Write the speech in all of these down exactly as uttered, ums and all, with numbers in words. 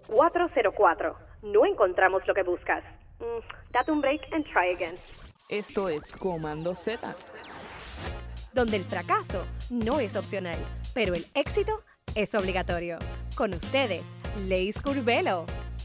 cuatro cero cuatro. No encontramos lo que buscas. Mm, date un break and try again. Esto es Comando Z, donde el fracaso no es opcional, pero el éxito es obligatorio. Con ustedes, Leis Curvelo.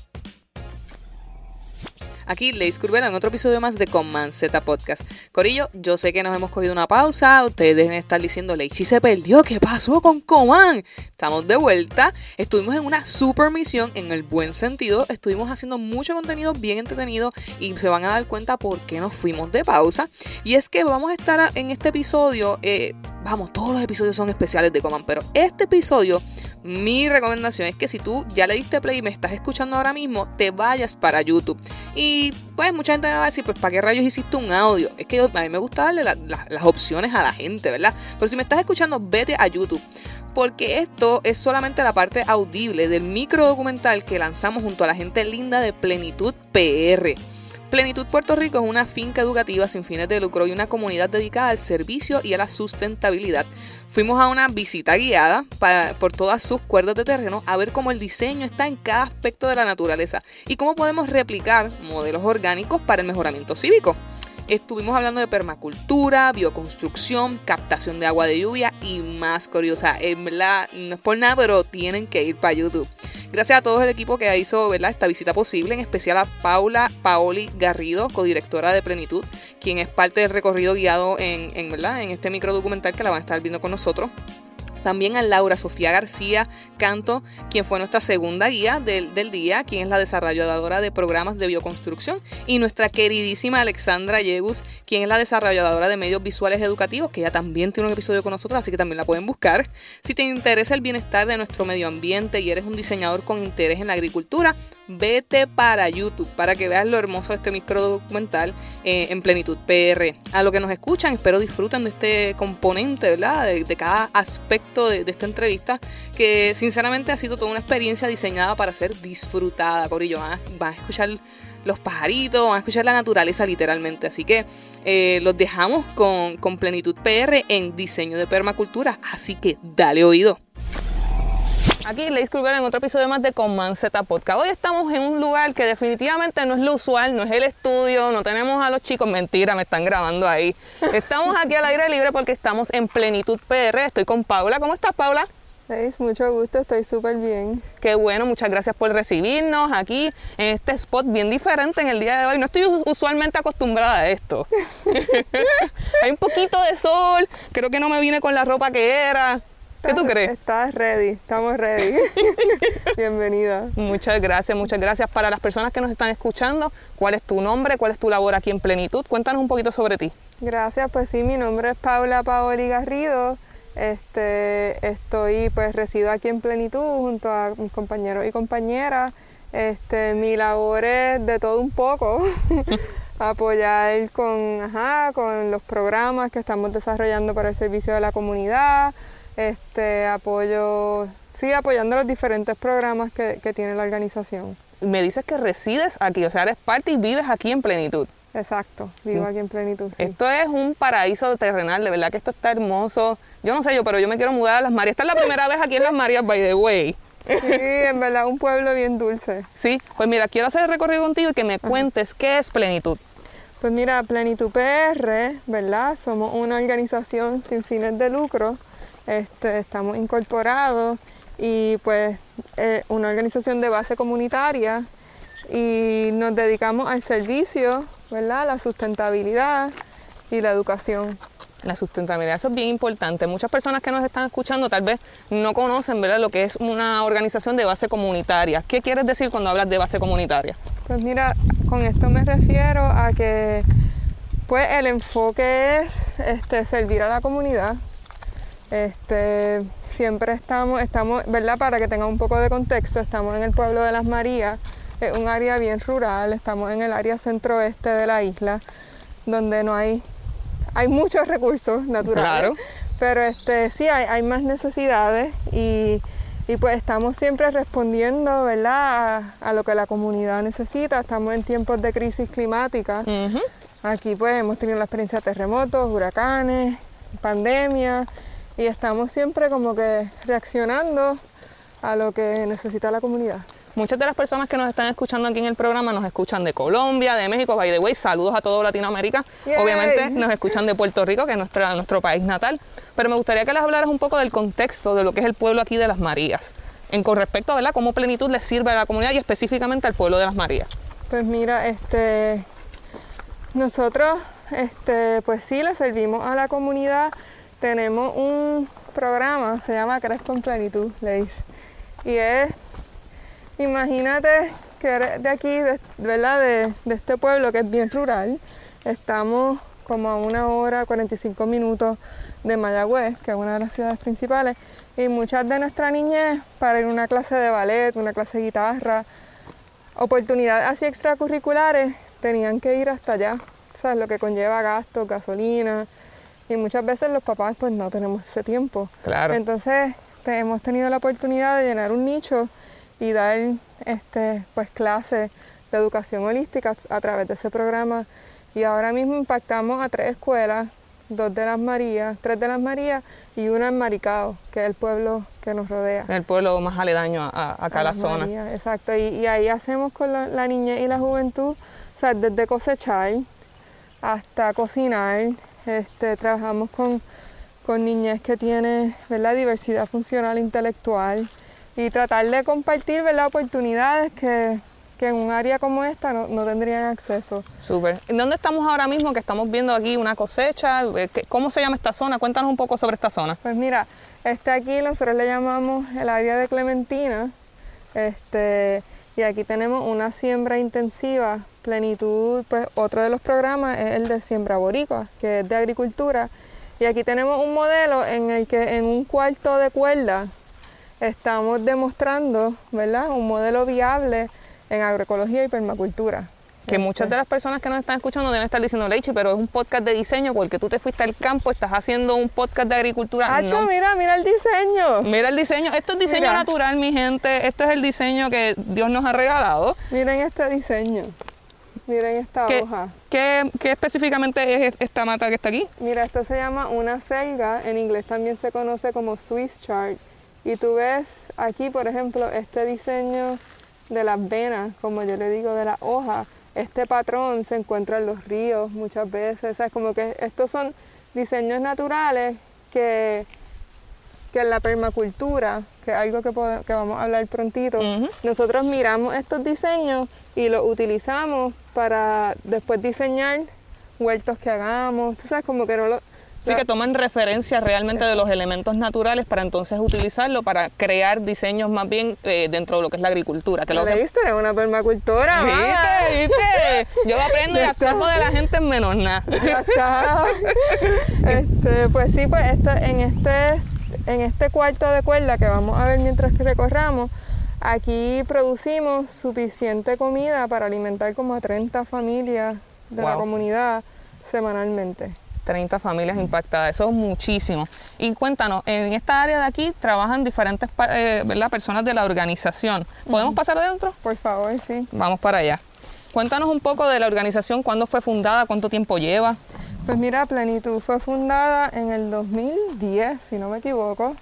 Aquí Leis Curvelo en otro episodio más de Comando Z Podcast. Corillo, yo sé que nos hemos cogido una pausa. Ustedes deben estar diciendo, Leichi se perdió, ¿qué pasó con Coman? Estamos de vuelta. Estuvimos en una super misión en el buen sentido. Estuvimos haciendo mucho contenido bien entretenido y se van a dar cuenta por qué nos fuimos de pausa. Y es que vamos a estar en este episodio, eh, vamos, todos los episodios son especiales de Coman, pero este episodio, mi recomendación es que si tú ya le diste play y me estás escuchando ahora mismo, te vayas para YouTube. Y pues mucha gente me va a decir, pues ¿para qué rayos hiciste un audio? Es que yo, a mí me gusta darle la, la, las opciones a la gente, ¿verdad? Pero si me estás escuchando, vete a YouTube. Porque esto es solamente la parte audible del micro documental que lanzamos junto a la gente linda de Plenitud P R. Plenitud Puerto Rico es una finca educativa sin fines de lucro y una comunidad dedicada al servicio y a la sustentabilidad. Fuimos a una visita guiada para, por todas sus cuerdas de terreno a ver cómo el diseño está en cada aspecto de la naturaleza y cómo podemos replicar modelos orgánicos para el mejoramiento cívico. Estuvimos hablando de permacultura, bioconstrucción, captación de agua de lluvia y más curiosa. En verdad, no es por nada, pero tienen que ir para YouTube. Gracias a todo el equipo que hizo, ¿verdad?, esta visita posible, en especial a Paula Paoli Garrido, codirectora de Plenitud, quien es parte del recorrido guiado en, en, ¿verdad?, en este micro documental que la van a estar viendo con nosotros. También a Laura Sofía García Canto, quien fue nuestra segunda guía del, del día, quien es la desarrolladora de programas de bioconstrucción, y nuestra queridísima Alexandra Yegus, quien es la desarrolladora de medios visuales educativos, que ella también tiene un episodio con nosotros, así que también la pueden buscar. Si te interesa el bienestar de nuestro medio ambiente y eres un diseñador con interés en la agricultura, vete para YouTube para que veas lo hermoso de este micro documental eh, en Plenitud P R. A lo que nos escuchan, espero disfruten de este componente, ¿verdad?, de, de cada aspecto De, de esta entrevista, que sinceramente ha sido toda una experiencia diseñada para ser disfrutada, corillo. Van a, van a escuchar los pajaritos, van a escuchar la naturaleza literalmente, así que eh, los dejamos con, con Plenitud P R en diseño de permacultura, así que dale oído. Aquí Leis Curvelo en otro episodio más de Comando Z Podcast. Hoy estamos en un lugar que definitivamente no es lo usual, no es el estudio, no tenemos a los chicos, mentira, me están grabando ahí. Estamos aquí al aire libre porque estamos en Plenitud P R, estoy con Paula. ¿Cómo estás, Paula? Leis, mucho gusto, estoy súper bien. Qué bueno, muchas gracias por recibirnos aquí en este spot bien diferente en el día de hoy. No estoy usualmente acostumbrada a esto. Hay un poquito de sol, creo que no me vine con la ropa que era. ¿Qué tú crees? Estás ready, estamos ready. Bienvenida. Muchas gracias, muchas gracias. Para las personas que nos están escuchando, ¿cuál es tu nombre? ¿Cuál es tu labor aquí en Plenitud? Cuéntanos un poquito sobre ti. Gracias, pues sí, mi nombre es Paula Paoli Garrido. Este, estoy, pues resido aquí en Plenitud junto a mis compañeros y compañeras. Este, mi labor es de todo un poco. Apoyar con, ajá, con los programas que estamos desarrollando para el servicio de la comunidad. Este, apoyo, sí, apoyando los diferentes programas que, que tiene la organización. Me dices que resides aquí, o sea, eres parte y vives aquí en Plenitud. Exacto, vivo aquí en Plenitud. Sí. Esto es un paraíso terrenal, de verdad que esto está hermoso. Yo no sé yo, pero yo me quiero mudar a Las Marías. Esta es la primera vez aquí en Las Marías, by the way. Sí, en verdad, un pueblo bien dulce. Sí, pues mira, quiero hacer el recorrido contigo y que me cuentes Ajá. qué es Plenitud. Pues mira, Plenitud P R, ¿verdad? Somos una organización sin fines de lucro. Este, estamos incorporados y pues eh, una organización de base comunitaria y nos dedicamos al servicio, ¿verdad?, la sustentabilidad y la educación. La sustentabilidad, eso es bien importante. Muchas personas que nos están escuchando tal vez no conocen, ¿verdad?, lo que es una organización de base comunitaria. ¿Qué quieres decir cuando hablas de base comunitaria? Pues mira, con esto me refiero a que pues el enfoque es este, servir a la comunidad. Este, siempre estamos, estamos, ¿verdad?, para que tengan un poco de contexto, estamos en el pueblo de Las Marías, es un área bien rural, estamos en el área centro-oeste de la isla, donde no hay, hay muchos recursos naturales, claro. pero este, sí hay, hay más necesidades y, y pues estamos siempre respondiendo, ¿verdad?, a, a lo que la comunidad necesita. Estamos en tiempos de crisis climática, uh-huh. Aquí pues hemos tenido la experiencia de terremotos, huracanes, pandemia, y estamos siempre como que reaccionando a lo que necesita la comunidad. Muchas de las personas que nos están escuchando aquí en el programa nos escuchan de Colombia, de México, by the way, saludos a todo Latinoamérica. Yay. Obviamente nos escuchan de Puerto Rico, que es nuestra, nuestro país natal. Pero me gustaría que les hablaras un poco del contexto de lo que es el pueblo aquí de Las Marías, en con respecto a, ¿verdad?, cómo Plenitud les sirve a la comunidad y específicamente al pueblo de Las Marías. Pues mira, este, nosotros, este, pues sí, le servimos a la comunidad. Tenemos un programa, se llama Crezco en Plenitud, Leis. Y es, imagínate que eres de aquí, de, ¿verdad? De, de este pueblo que es bien rural. Estamos como a una hora, cuarenta y cinco minutos de Mayagüez, que es una de las ciudades principales. Y muchas de nuestra niñez, para ir a una clase de ballet, una clase de guitarra, oportunidades así extracurriculares, tenían que ir hasta allá. ¿Sabes? Lo que conlleva gastos, gasolina. Y muchas veces los papás pues no tenemos ese tiempo. Claro. Entonces te, hemos tenido la oportunidad de llenar un nicho y dar este, pues, clases de educación holística a través de ese programa. Y ahora mismo impactamos a tres escuelas, dos de Las Marías, tres de Las Marías y una en Maricao, que es el pueblo que nos rodea. El pueblo más aledaño a, a acá a la Las zona. Marías, exacto. Y, y ahí hacemos con la, la niñez y la juventud, o sea, desde cosechar hasta cocinar. Este, trabajamos con, con niñez que tiene, ¿verdad?, diversidad funcional e intelectual y tratar de compartir, ¿verdad?, oportunidades que, que en un área como esta no, no tendrían acceso. Súper. ¿Dónde estamos ahora mismo? Que estamos viendo aquí una cosecha. ¿Cómo se llama esta zona? Cuéntanos un poco sobre esta zona. Pues mira, este aquí nosotros le llamamos el área de Clementina, este, y aquí tenemos una siembra intensiva. Plenitud, pues otro de los programas es el de Siembra Boricua, que es de agricultura. Y aquí tenemos un modelo en el que en un cuarto de cuerda estamos demostrando, ¿verdad?, un modelo viable en agroecología y permacultura. Que muchas de las personas que nos están escuchando deben estar diciendo, Leichi, pero es un podcast de diseño porque tú te fuiste al campo, estás haciendo un podcast de agricultura. ¡Acho, No. mira, mira el diseño! Mira el diseño. Esto es diseño Mira. natural, mi gente. Este es el diseño que Dios nos ha regalado. Miren este diseño. Miren esta ¿Qué, hoja. qué, qué específicamente es esta mata que está aquí? Mira, esto se llama una selga, en inglés también se conoce como Swiss chard. Y tú ves aquí, por ejemplo, este diseño de las venas, como yo le digo, de la hoja. Este patrón se encuentra en los ríos muchas veces. ¿Sabes? Como que estos son diseños naturales que, que en la permacultura, que es algo que, podemos, que vamos a hablar prontito, Uh-huh. nosotros miramos estos diseños y los utilizamos para después diseñar huertos que hagamos. Tú sabes, como que no lo... Sí, que toman referencia realmente de los elementos naturales para entonces utilizarlo para crear diseños más bien eh, dentro de lo que es la agricultura. Que lo que... ¿Leíste? Eres una permacultora, mamá. ¿Viste? ¿Viste? Yo aprendo y Ya está. absorbo de la gente en menos nada. Ya está. Este, pues sí, pues esto, en, este, en este cuarto de cuerda que vamos a ver mientras que recorramos, aquí producimos suficiente comida para alimentar como a treinta familias de la Wow. comunidad semanalmente. treinta familias impactadas, eso es muchísimo. Y cuéntanos, en esta área de aquí trabajan diferentes eh, ¿verdad? personas de la organización. ¿Podemos pasar adentro? Por favor, sí. Vamos para allá. Cuéntanos un poco de la organización, cuándo fue fundada, cuánto tiempo lleva. Pues mira, Plenitud fue fundada en el dos mil diez, si no me equivoco.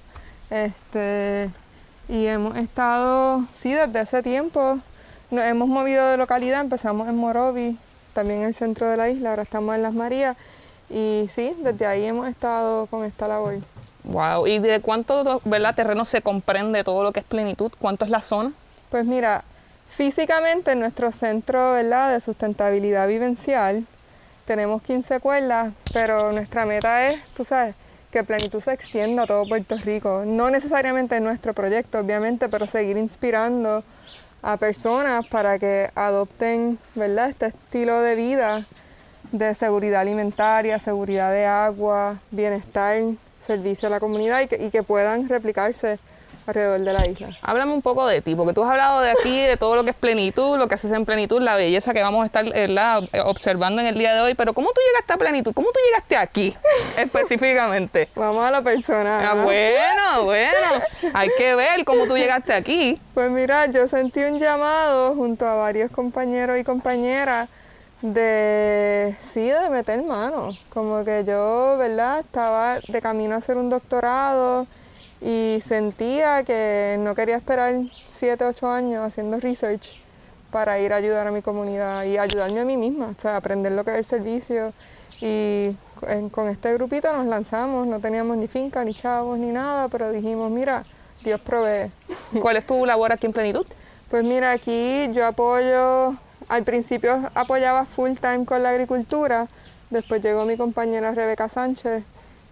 Este, y hemos estado, sí, desde ese tiempo. Nos hemos movido de localidad, empezamos en Morovi, también en el centro de la isla, ahora estamos en Las Marías. Y sí, desde ahí hemos estado con esta labor. Wow. ¿Y de cuánto, ¿verdad, terreno se comprende todo lo que es Plenitud? ¿Cuánto es la zona? Pues mira, físicamente en nuestro centro, ¿verdad?, de sustentabilidad vivencial tenemos quince cuerdas, pero nuestra meta es, tú sabes, que Plenitud se extienda a todo Puerto Rico. No necesariamente en nuestro proyecto, obviamente, pero seguir inspirando a personas para que adopten, ¿verdad?, este estilo de vida de seguridad alimentaria, seguridad de agua, bienestar, servicio a la comunidad y que, y que puedan replicarse alrededor de la isla. Háblame un poco de ti, porque tú has hablado de aquí, de todo lo que es Plenitud, lo que haces en Plenitud, la belleza que vamos a estar ¿verdad? observando en el día de hoy, pero ¿cómo tú llegaste a Plenitud? ¿Cómo tú llegaste aquí específicamente? Vamos a lo personal. Ah, ¿no? bueno, bueno, hay que ver cómo tú llegaste aquí. Pues mira, yo sentí un llamado junto a varios compañeros y compañeras de, sí, de meter mano. Como que yo, ¿verdad? Estaba de camino a hacer un doctorado y sentía que no quería esperar siete, ocho años haciendo research para ir a ayudar a mi comunidad y ayudarme a mí misma, o sea, aprender lo que es el servicio. Y con este grupito nos lanzamos, no teníamos ni finca, ni chavos, ni nada, pero dijimos, mira, Dios provee. ¿Cuál es tu labor aquí en Plenitud? Pues mira, aquí yo apoyo, al principio apoyaba full time con la agricultura, después llegó mi compañera Rebeca Sánchez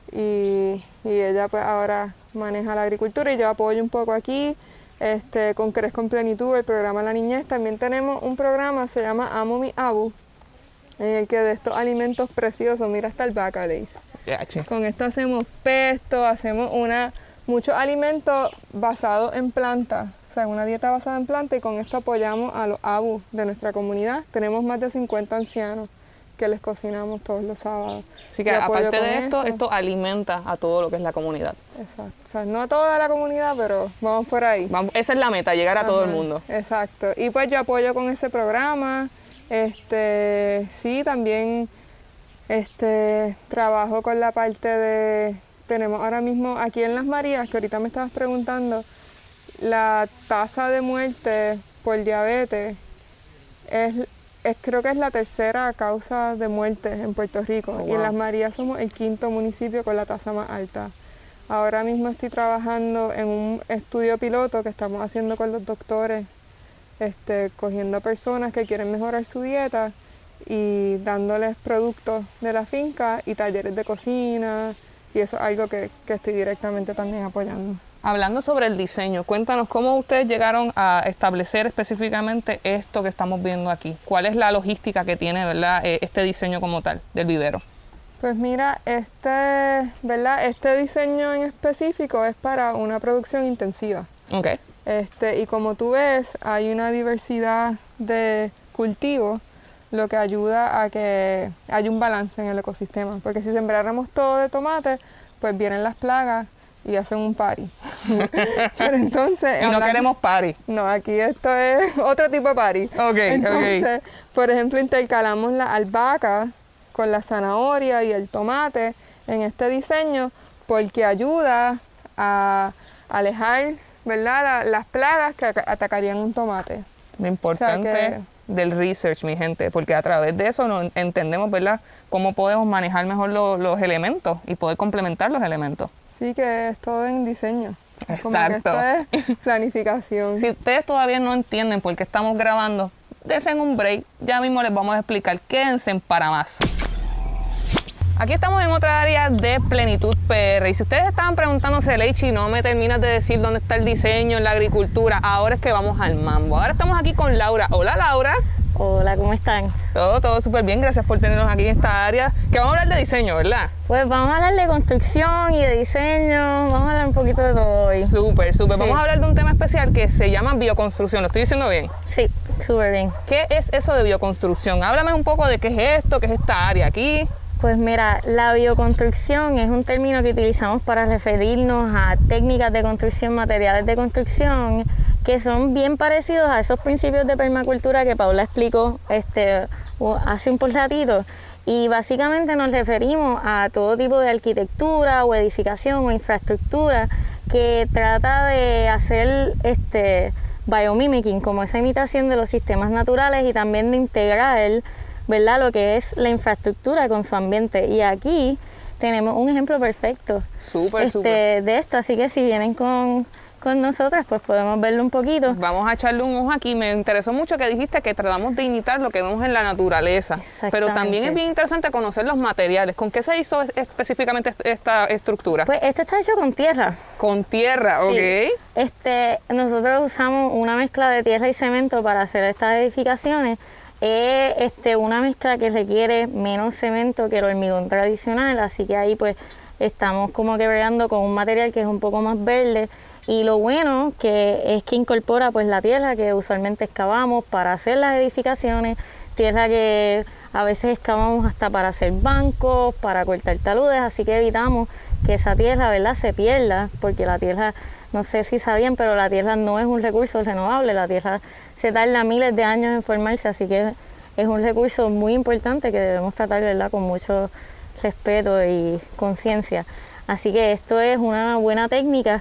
y, y ella pues ahora maneja la agricultura y yo apoyo un poco aquí. Este, con Crezco en Plenitud, el programa La Niñez. También tenemos un programa, se llama Amo Mi Abu, en el que de estos alimentos preciosos, mira hasta albahaca, Leis. Yeah, con esto hacemos pesto, hacemos una, muchos alimentos basados en plantas, o sea, una dieta basada en plantas, y con esto apoyamos a los Abu de nuestra comunidad. Tenemos más de cincuenta ancianos que les cocinamos todos los sábados. Así que aparte de esto, eso. esto alimenta a todo lo que es la comunidad. Exacto. O sea, no a toda la comunidad, pero vamos por ahí. Vamos, esa es la meta, llegar a Ajá, todo el mundo. Exacto. Y pues yo apoyo con ese programa. Este, sí, también este, trabajo con la parte de... Tenemos ahora mismo aquí en Las Marías, que ahorita me estabas preguntando, la tasa de muerte por diabetes es... Es, creo que es la tercera causa de muerte en Puerto Rico. Oh, wow. Y en Las Marías somos el quinto municipio con la tasa más alta. Ahora mismo estoy trabajando en un estudio piloto que estamos haciendo con los doctores, este, cogiendo personas que quieren mejorar su dieta y dándoles productos de la finca y talleres de cocina, y eso es algo que, que estoy directamente también apoyando. Hablando sobre el diseño, cuéntanos cómo ustedes llegaron a establecer específicamente esto que estamos viendo aquí. ¿Cuál es la logística que tiene, verdad, este diseño como tal del vivero? Pues mira, este, ¿verdad? este diseño en específico es para una producción intensiva. Okay. Este, y como tú ves, hay una diversidad de cultivos, lo que ayuda a que haya un balance en el ecosistema. Porque si sembráramos todo de tomate, pues vienen las plagas y hacen un party. Pero entonces... Y no hablando, queremos party. No, aquí esto es otro tipo de party. Okay, entonces, okay. por ejemplo, intercalamos la albahaca con la zanahoria y el tomate en este diseño porque ayuda a alejar, ¿verdad?, la, las plagas que atacarían un tomate. Lo importante, o sea que, del research, mi gente, porque a través de eso nos entendemos, ¿verdad?, cómo podemos manejar mejor lo, los elementos y poder complementar los elementos. Sí, que es todo en diseño. Exacto. Como que esto es planificación. Si ustedes todavía no entienden por qué estamos grabando, desen un break. Ya mismo les vamos a explicar. Quédense para más. Aquí estamos en otra área de Plenitud P R. Y si ustedes estaban preguntándose, Leichi, no me terminas de decir dónde está el diseño en la agricultura, ahora es que vamos al mambo. Ahora estamos aquí con Laura. Hola, Laura. Hola, ¿cómo están? Todo, todo súper bien. Gracias por tenernos aquí en esta área. Que vamos a hablar de diseño, ¿verdad? Pues vamos a hablar de construcción y de diseño. Vamos a hablar un poquito de todo hoy. Súper, súper. Sí. Vamos a hablar de un tema especial que se llama bioconstrucción. ¿Lo estoy diciendo bien? Sí, súper bien. ¿Qué es eso de bioconstrucción? Háblame un poco de qué es esto, qué es esta área aquí. Pues mira, la bioconstrucción es un término que utilizamos para referirnos a técnicas de construcción, materiales de construcción, que son bien parecidos a esos principios de permacultura que Paula explicó este, hace un ratito. Y básicamente nos referimos a todo tipo de arquitectura o edificación o infraestructura que trata de hacer este biomimicking, como esa imitación de los sistemas naturales, y también de integrar, ¿verdad?, lo que es la infraestructura con su ambiente. Y aquí tenemos un ejemplo perfecto súper, este, súper. de esto, así que si vienen con, con nosotras, pues podemos verlo un poquito. Vamos a echarle un ojo aquí. Me interesó mucho que dijiste que tratamos de imitar lo que vemos en la naturaleza, pero también es bien interesante conocer los materiales. ¿Con qué se hizo específicamente esta estructura? Pues este está hecho con tierra. Con tierra, ok. Sí. Este, nosotros usamos una mezcla de tierra y cemento para hacer estas edificaciones. Es este, una mezcla que requiere menos cemento que el hormigón tradicional, así que ahí pues estamos como que bregando con un material que es un poco más verde, y lo bueno que es que incorpora pues la tierra que usualmente excavamos para hacer las edificaciones, tierra que a veces excavamos hasta para hacer bancos, para cortar taludes, así que evitamos que esa tierra, ¿verdad?, se pierda, porque la tierra, no sé si sabían, pero la tierra no es un recurso renovable, la tierra se tarda miles de años en formarse, así que es un recurso muy importante que debemos tratar, ¿verdad?, con mucho respeto y conciencia. Así que esto es una buena técnica,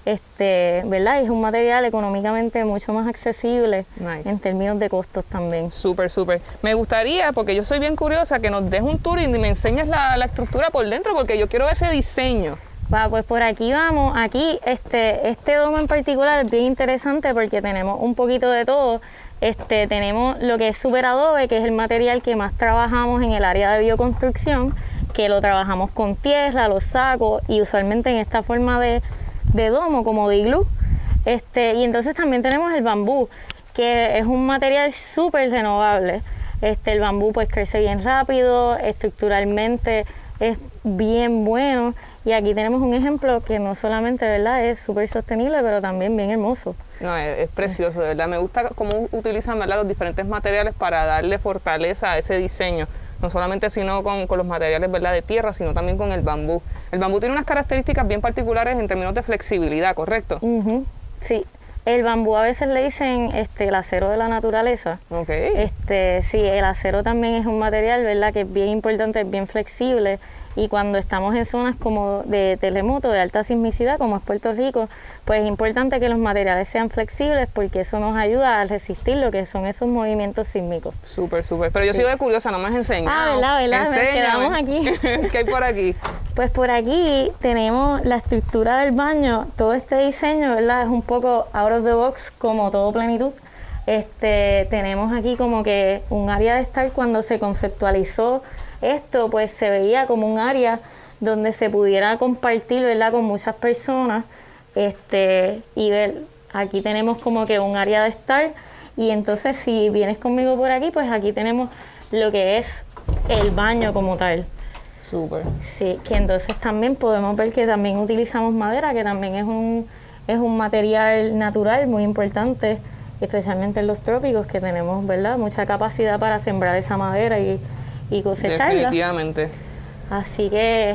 este, ¿verdad? Y es un material económicamente mucho más accesible Nice. en términos de costos también. Súper, súper. Me gustaría, porque yo soy bien curiosa, que nos des un tour y me enseñes la, la estructura por dentro, porque yo quiero ver ese diseño. Va, pues por aquí vamos. Aquí este, este domo en particular es bien interesante porque tenemos un poquito de todo. Este, tenemos lo que es Super Adobe, que es el material que más trabajamos en el área de bioconstrucción, que lo trabajamos con tierra, los sacos y usualmente en esta forma de, de domo, como de iglú. Este, y entonces también tenemos el bambú, que es un material súper renovable. Este, el bambú pues crece bien rápido, estructuralmente es bien bueno. Y aquí tenemos un ejemplo que no solamente, ¿verdad?, es súper sostenible, pero también bien hermoso. No, es, es precioso, de verdad. Me gusta cómo utilizan, ¿verdad?, los diferentes materiales para darle fortaleza a ese diseño. No solamente sino con, con los materiales, ¿verdad?, de tierra, sino también con el bambú. El bambú tiene unas características bien particulares en términos de flexibilidad, ¿correcto? Uh-huh. Sí. El bambú a veces le dicen este, el acero de la naturaleza. Ok. Este, sí, el acero también es un material, ¿verdad?, que es bien importante, es bien flexible. Y cuando estamos en zonas como de terremoto, de alta sismicidad, como es Puerto Rico, pues es importante que los materiales sean flexibles porque eso nos ayuda a resistir lo que son esos movimientos sísmicos. Súper, súper. Pero yo Sí. sigo de curiosa, no me has enseñado. Ah, ¿verdad, verdad? Nos quedamos Enséñame. aquí. ¿Qué hay por aquí? Pues por aquí tenemos la estructura del baño. Todo este diseño, ¿verdad?, es un poco out of the box, como todo Plenitud. Este, tenemos aquí como que un área de estar. Cuando se conceptualizó esto, pues se veía como un área donde se pudiera compartir, ¿verdad?, con muchas personas. Este, y ver, aquí tenemos como que un área de estar. Y entonces si vienes conmigo por aquí, pues aquí tenemos lo que es el baño como tal. Súper. Sí, que entonces también podemos ver que también utilizamos madera, que también es un, es un material natural muy importante, especialmente en los trópicos, que tenemos, ¿verdad?, mucha capacidad para sembrar esa madera y, y cosecharla. Definitivamente. Así que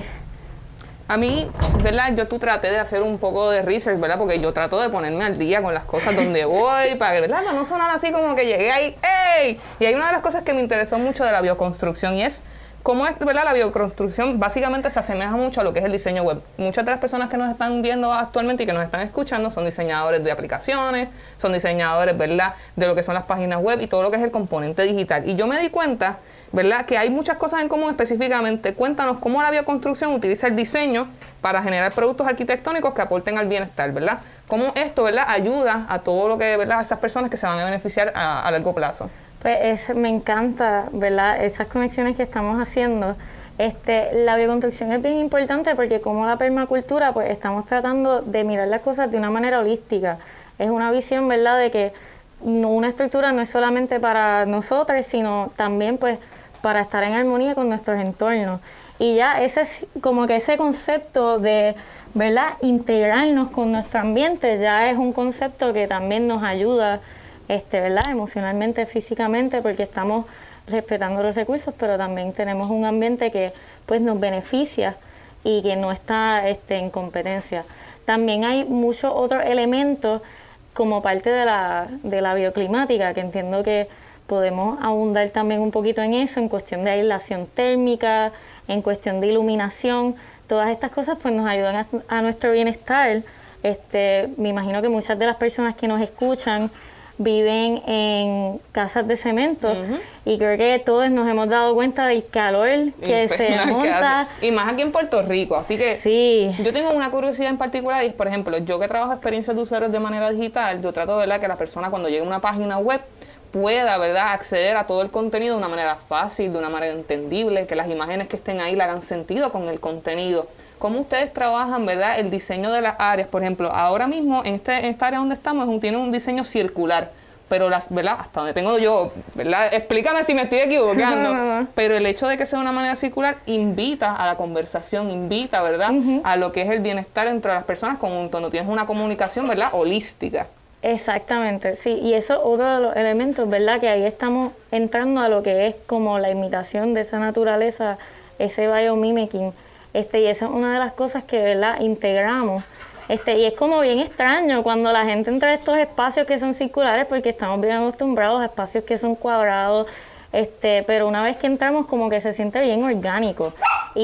A mí, ¿verdad? Yo tú traté de hacer un poco de research, ¿verdad? Porque yo trato de ponerme al día con las cosas donde voy, para, ¿verdad?, para no sonar así como que llegué ahí, ¡ey! Y hay una de las cosas que me interesó mucho de la bioconstrucción y es cómo es, ¿verdad?, la bioconstrucción básicamente se asemeja mucho a lo que es el diseño web. Muchas de las personas que nos están viendo actualmente y que nos están escuchando son diseñadores de aplicaciones, son diseñadores, ¿verdad?, de lo que son las páginas web y todo lo que es el componente digital. Y yo me di cuenta, ¿verdad?, que hay muchas cosas en común específicamente. Cuéntanos cómo la bioconstrucción utiliza el diseño para generar productos arquitectónicos que aporten al bienestar, ¿verdad? Cómo esto, ¿verdad?, ayuda a todo lo que, ¿verdad?, a esas personas que se van a beneficiar a, a largo plazo. pues es, me encanta, ¿verdad?, esas conexiones que estamos haciendo. Este, la bioconstrucción es bien importante porque como la permacultura, pues estamos tratando de mirar las cosas de una manera holística. Es una visión, ¿verdad?, de que no, una estructura no es solamente para nosotros, sino también pues para estar en armonía con nuestros entornos. Y ya ese es como que ese concepto de, ¿verdad?, integrarnos con nuestro ambiente ya es un concepto que también nos ayuda, este, ¿verdad?, emocionalmente, físicamente, porque estamos respetando los recursos, pero también tenemos un ambiente que pues nos beneficia y que no está este, en competencia. También hay muchos otros elementos como parte de la, de la bioclimática, que entiendo que podemos abundar también un poquito en eso, en cuestión de aislación térmica, en cuestión de iluminación. Todas estas cosas pues nos ayudan a, a nuestro bienestar. Este, me imagino que muchas de las personas que nos escuchan viven en casas de cemento, uh-huh, y creo que todos nos hemos dado cuenta del calor que se monta. Que y más aquí en Puerto Rico, así que sí. Yo tengo una curiosidad en particular y es, por ejemplo, yo que trabajo experiencias de usuarios de manera digital, yo trato de ver que la persona cuando llegue a una página web pueda, ¿verdad?, acceder a todo el contenido de una manera fácil, de una manera entendible, que las imágenes que estén ahí le hagan sentido con el contenido. ¿Cómo ustedes trabajan, verdad, el diseño de las áreas? Por ejemplo, ahora mismo en, este, en esta área donde estamos es un, tiene un diseño circular, pero las, ¿verdad?, hasta donde tengo yo, ¿verdad?, explícame si me estoy equivocando, pero el hecho de que sea de una manera circular invita a la conversación, invita, ¿verdad?, uh-huh, a lo que es el bienestar entre las personas cuando tienes una comunicación, ¿verdad?, holística. Exactamente, sí, y eso es otro de los elementos, ¿verdad?, que ahí estamos entrando a lo que es como la imitación de esa naturaleza, ese biomimicking, este, y esa es una de las cosas que, ¿verdad?, integramos, este, y es como bien extraño cuando la gente entra a estos espacios que son circulares porque estamos bien acostumbrados a espacios que son cuadrados, este, pero una vez que entramos como que se siente bien orgánico, y,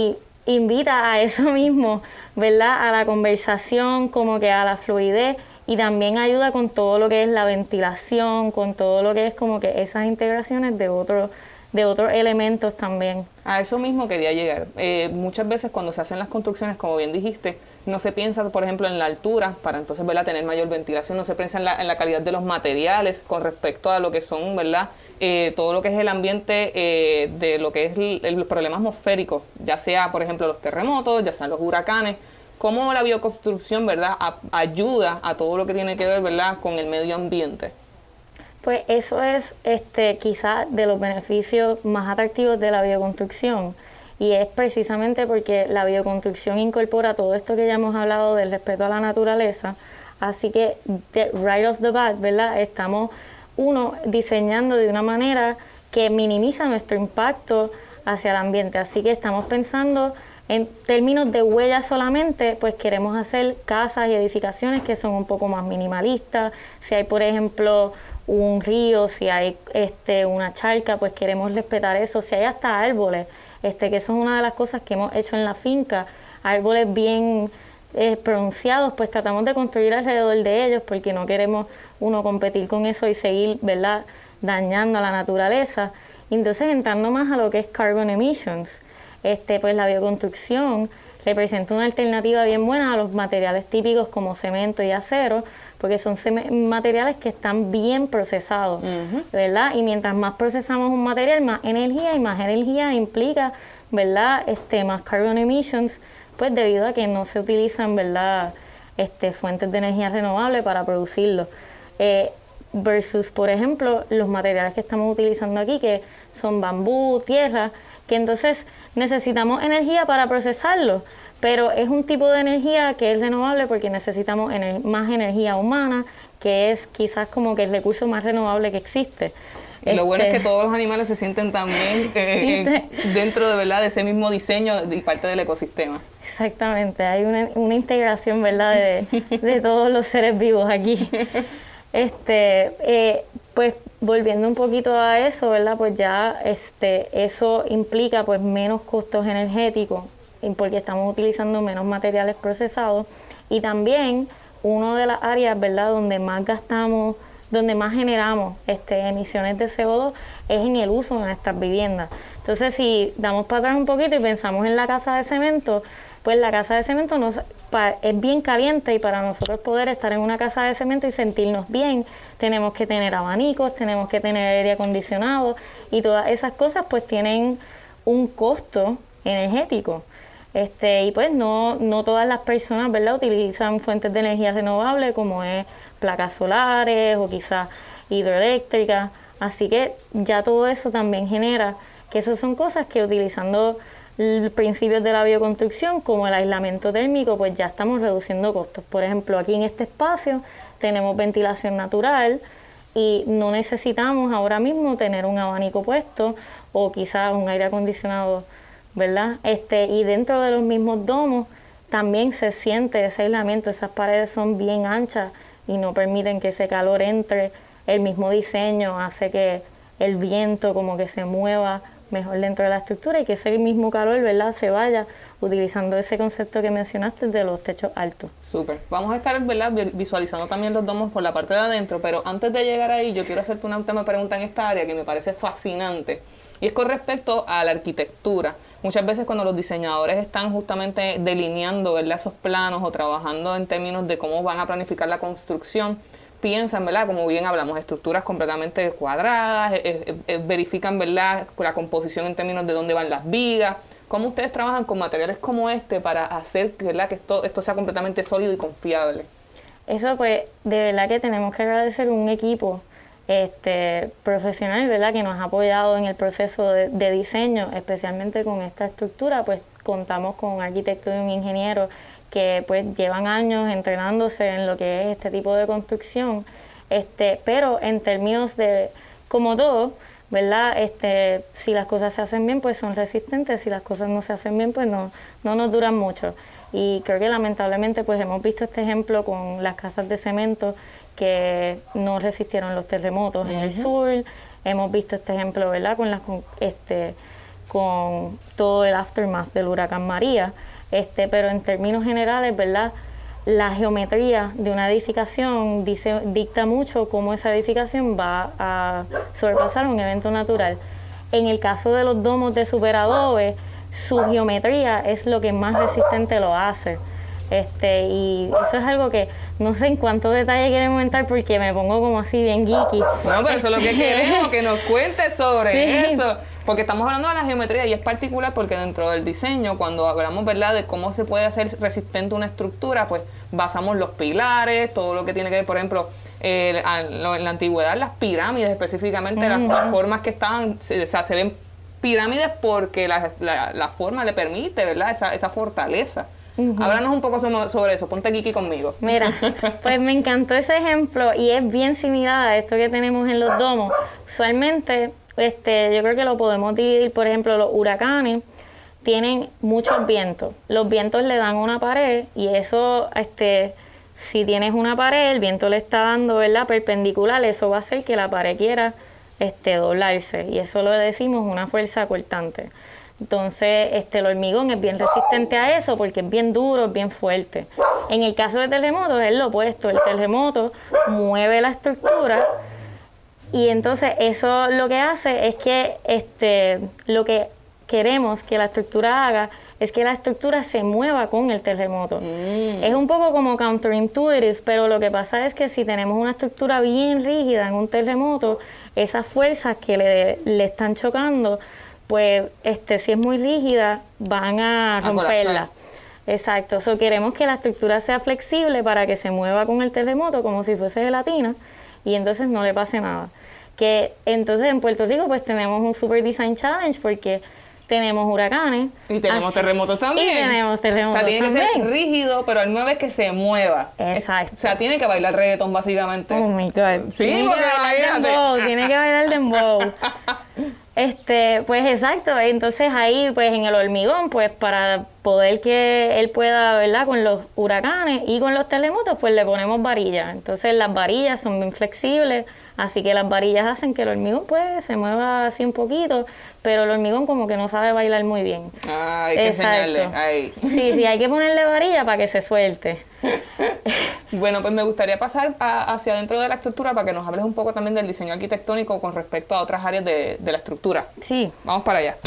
invita a eso mismo, ¿verdad? A la conversación, como que a la fluidez, y también ayuda con todo lo que es la ventilación, con todo lo que es como que esas integraciones de otros de otros elementos también. A eso mismo quería llegar. Eh, muchas veces cuando se hacen las construcciones, como bien dijiste, no se piensa, por ejemplo, en la altura, para entonces, ¿verdad?, tener mayor ventilación, no se piensa en la, en la calidad de los materiales con respecto a lo que son, ¿verdad?, eh, todo lo que es el ambiente, eh, de lo que es el, el problema atmosférico, ya sea, por ejemplo, los terremotos, ya sean los huracanes. ¿Cómo la bioconstrucción, ¿verdad?, a, ayuda a todo lo que tiene que ver, ¿verdad?, con el medio ambiente? Pues eso es este, quizás de los beneficios más atractivos de la bioconstrucción, y es precisamente porque la bioconstrucción incorpora todo esto que ya hemos hablado del respeto a la naturaleza, así que de, right off the bat, ¿verdad?, estamos, uno, diseñando de una manera que minimiza nuestro impacto hacia el ambiente, así que estamos pensando en términos de huella solamente, pues queremos hacer casas y edificaciones que son un poco más minimalistas. Si hay, por ejemplo, un río, si hay este, una charca, pues queremos respetar eso. Si hay hasta árboles, este, que eso es una de las cosas que hemos hecho en la finca, árboles bien eh, pronunciados, pues tratamos de construir alrededor de ellos porque no queremos uno competir con eso y seguir, ¿verdad?, dañando a la naturaleza. Y entonces, entrando más a lo que es carbon emissions, este, pues la bioconstrucción representa una alternativa bien buena a los materiales típicos como cemento y acero, porque son materiales que están bien procesados, uh-huh. ¿verdad? Y mientras más procesamos un material, más energía, y más energía implica, ¿verdad?, este, más carbon emissions, pues debido a que no se utilizan, ¿verdad?, este, fuentes de energía renovable para producirlo. Eh, versus, por ejemplo, los materiales que estamos utilizando aquí, que son bambú, tierra, que entonces necesitamos energía para procesarlo, pero es un tipo de energía que es renovable porque necesitamos ener- más energía humana, que es quizás como que el recurso más renovable que existe. Y lo bueno es que todos los animales se sienten también eh, dentro de, ¿verdad?, de ese mismo diseño y parte del ecosistema. Exactamente, hay una, una integración, ¿verdad?, de, de todos los seres vivos aquí. Este, eh, pues volviendo un poquito a eso, ¿verdad?, pues ya este, eso implica pues menos costos energéticos porque estamos utilizando menos materiales procesados, y también una de las áreas, ¿verdad?, donde más gastamos, donde más generamos este, emisiones de C O dos es en el uso de nuestras viviendas. Entonces, si damos para atrás un poquito y pensamos en la casa de cemento, pues la casa de cemento nos, pa, es bien caliente, y para nosotros poder estar en una casa de cemento y sentirnos bien, tenemos que tener abanicos, tenemos que tener aire acondicionado, y todas esas cosas pues tienen un costo energético. Este, y pues no, no todas las personas, ¿verdad?, utilizan fuentes de energía renovable como es placas solares o quizás hidroeléctricas, así que ya todo eso también genera que esas son cosas que, utilizando los principios de la bioconstrucción como el aislamiento térmico, pues ya estamos reduciendo costos. Por ejemplo, aquí en este espacio tenemos ventilación natural y no necesitamos ahora mismo tener un abanico puesto o quizás un aire acondicionado, ¿verdad? Este, y dentro de los mismos domos también se siente ese aislamiento, esas paredes son bien anchas y no permiten que ese calor entre. El mismo diseño hace que el viento como que se mueva mejor dentro de la estructura y que ese mismo calor, ¿verdad?, se vaya, utilizando ese concepto que mencionaste de los techos altos. Súper. Vamos a estar, ¿verdad?, visualizando también los domos por la parte de adentro, pero antes de llegar ahí yo quiero hacerte una última pregunta en esta área que me parece fascinante, y es con respecto a la arquitectura. Muchas veces cuando los diseñadores están justamente delineando, ¿verdad?, esos planos o trabajando en términos de cómo van a planificar la construcción, piensan, ¿verdad?, como bien hablamos, estructuras completamente cuadradas, eh, eh, eh, verifican, ¿verdad?, la composición en términos de dónde van las vigas. ¿Cómo ustedes trabajan con materiales como este para hacer, ¿verdad?, que esto, esto sea completamente sólido y confiable? Eso pues, de verdad que tenemos que agradecer un equipo este, profesional, ¿verdad?, que nos ha apoyado en el proceso de, de diseño, especialmente con esta estructura. Pues contamos con un arquitecto y un ingeniero que pues llevan años entrenándose en lo que es este tipo de construcción, este, pero en términos de, como todo, ¿verdad?, este, si las cosas se hacen bien, pues son resistentes, si las cosas no se hacen bien, pues no, no nos duran mucho. Y creo que lamentablemente pues hemos visto este ejemplo con las casas de cemento que no resistieron los terremotos uh-huh. en el sur, hemos visto este ejemplo, ¿verdad?, con las, este, con todo el aftermath del huracán María, este, pero en términos generales, ¿verdad? La geometría de una edificación dice, dicta mucho cómo esa edificación va a sobrepasar un evento natural. En el caso de los domos de superadobe, su geometría es lo que más resistente lo hace. Este, y eso es algo que no sé en cuánto detalle queremos entrar porque me pongo como así bien geeky. No, pero eso es lo que queremos, que nos cuentes sobre Sí. eso. Porque estamos hablando de la geometría y es particular porque dentro del diseño, cuando hablamos, ¿verdad?, de cómo se puede hacer resistente una estructura, pues basamos los pilares, todo lo que tiene que ver, por ejemplo, eh, a- lo- en la antigüedad, las pirámides específicamente, las, las formas que estaban, se, o sea, se ven pirámides porque la, la, la forma le permite, ¿verdad?, esa, esa fortaleza. Háblanos un poco sobre, sobre eso, ponte Kiki conmigo. Mira, pues me encantó ese ejemplo y es bien similar a esto que tenemos en los domos. Usualmente, este, yo creo que lo podemos dividir, por ejemplo, los huracanes tienen muchos vientos. Los vientos le dan una pared y eso, este, si tienes una pared, el viento le está dando, ¿verdad?, perpendicular, eso va a hacer que la pared quiera este, doblarse y eso lo decimos una fuerza cortante. Entonces, este, el hormigón es bien resistente a eso porque es bien duro, es bien fuerte. En el caso de terremotos es lo opuesto. El terremoto mueve la estructura y entonces eso lo que hace es que este, lo que queremos que la estructura haga es que la estructura se mueva con el terremoto. Mm. Es un poco como counterintuitive, pero lo que pasa es que si tenemos una estructura bien rígida en un terremoto, esas fuerzas que le, le están chocando, pues este, si es muy rígida, van a romperla. Exacto. O so, queremos que la estructura sea flexible para que se mueva con el terremoto como si fuese gelatina y entonces no le pase nada. Que entonces en Puerto Rico pues tenemos un Super Design Challenge porque tenemos huracanes. Y tenemos así, terremotos también. Y tenemos terremotos O sea, tiene también. que ser rígido, pero al misma vez que se mueva. Exacto. O sea, tiene que bailar reggaetón básicamente. Oh my God. Sí, tiene porque que bailar imagínate. dembow, tiene que bailar dembow. Este, pues exacto, entonces ahí pues en el hormigón, pues para poder que él pueda, ¿verdad?, con los huracanes y con los terremotos, pues le ponemos varillas. Entonces las varillas son bien flexibles, así que las varillas hacen que el hormigón pues se mueva así un poquito, pero el hormigón como que no sabe bailar muy bien. Ah, hay que enseñarle. Ahí. Sí, sí, hay que ponerle varilla para que se suelte. Bueno, pues me gustaría pasar a, hacia dentro de la estructura para que nos hables un poco también del diseño arquitectónico con respecto a otras áreas de, de la estructura. Sí. Vamos para allá.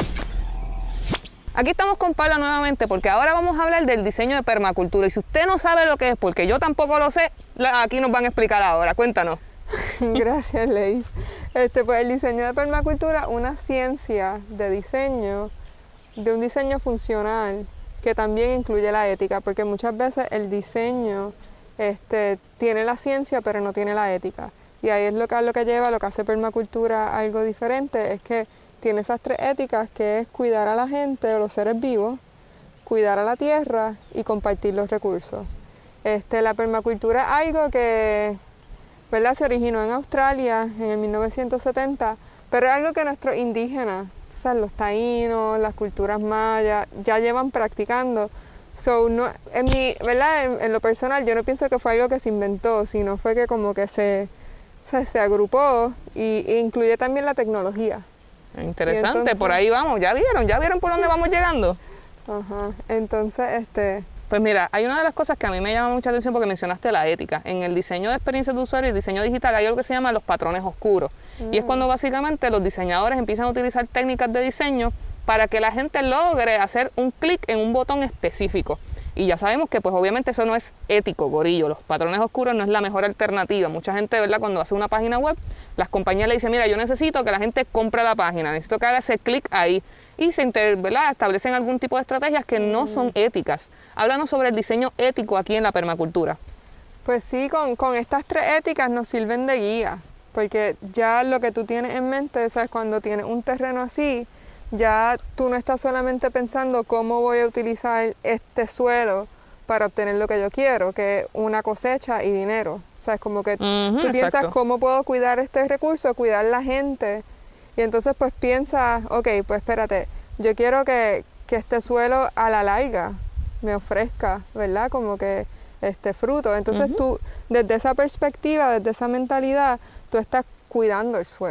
Aquí estamos con Paula nuevamente porque ahora vamos a hablar del diseño de permacultura. Y si usted no sabe lo que es, porque yo tampoco lo sé, la- aquí nos van a explicar ahora. Cuéntanos. Gracias, Leis. Este, pues el diseño de permacultura, una ciencia de diseño, de un diseño funcional, que también incluye la ética, porque muchas veces el diseño este, tiene la ciencia, pero no tiene la ética. Y ahí es lo que, lo que lleva, lo que hace permacultura algo diferente, es que tiene esas tres éticas, que es cuidar a la gente o los seres vivos, cuidar a la tierra y compartir los recursos. Este, la permacultura es algo que, ¿verdad?, se originó en Australia en el mil novecientos setenta, pero es algo que nuestros indígenas, o sea, los taínos, las culturas mayas, ya llevan practicando. So, no, en mi, ¿verdad? En, en lo personal, yo no pienso que fue algo que se inventó, sino fue que como que se, o sea, se agrupó y, e incluye también la tecnología. Interesante, entonces- por ahí vamos. ¿Ya vieron? ¿Ya vieron por dónde vamos llegando? Ajá. Entonces, este, Pues mira, hay una de las cosas que a mí me llama mucha atención porque mencionaste la ética. En el diseño de experiencias de usuario y diseño digital hay algo que se llama los patrones oscuros. Y es cuando básicamente los diseñadores empiezan a utilizar técnicas de diseño para que la gente logre hacer un clic en un botón específico. Y ya sabemos que pues obviamente eso no es ético, gorillo. Los patrones oscuros no es la mejor alternativa. Mucha gente, ¿verdad?, cuando hace una página web, las compañías le dicen, mira, yo necesito que la gente compre la página, necesito que haga ese clic ahí. Y se inter- ¿verdad?, establecen algún tipo de estrategias que no son éticas. Háblanos sobre el diseño ético aquí en la permacultura. pues sí, con, con estas tres éticas nos sirven de guía, porque ya lo que tú tienes en mente, ¿sabes?, cuando tienes un terreno así, ya tú no estás solamente pensando cómo voy a utilizar este suelo para obtener lo que yo quiero, que es una cosecha y dinero. O sea, es como que Ujú, tú piensas exacto. cómo puedo cuidar este recurso, cuidar la gente. Y entonces pues piensas, ok, pues espérate, yo quiero que, que este suelo a la larga me ofrezca, ¿verdad?, como que este fruto. Entonces tú, desde esa perspectiva, desde esa mentalidad, tú estás cuidando el suelo. O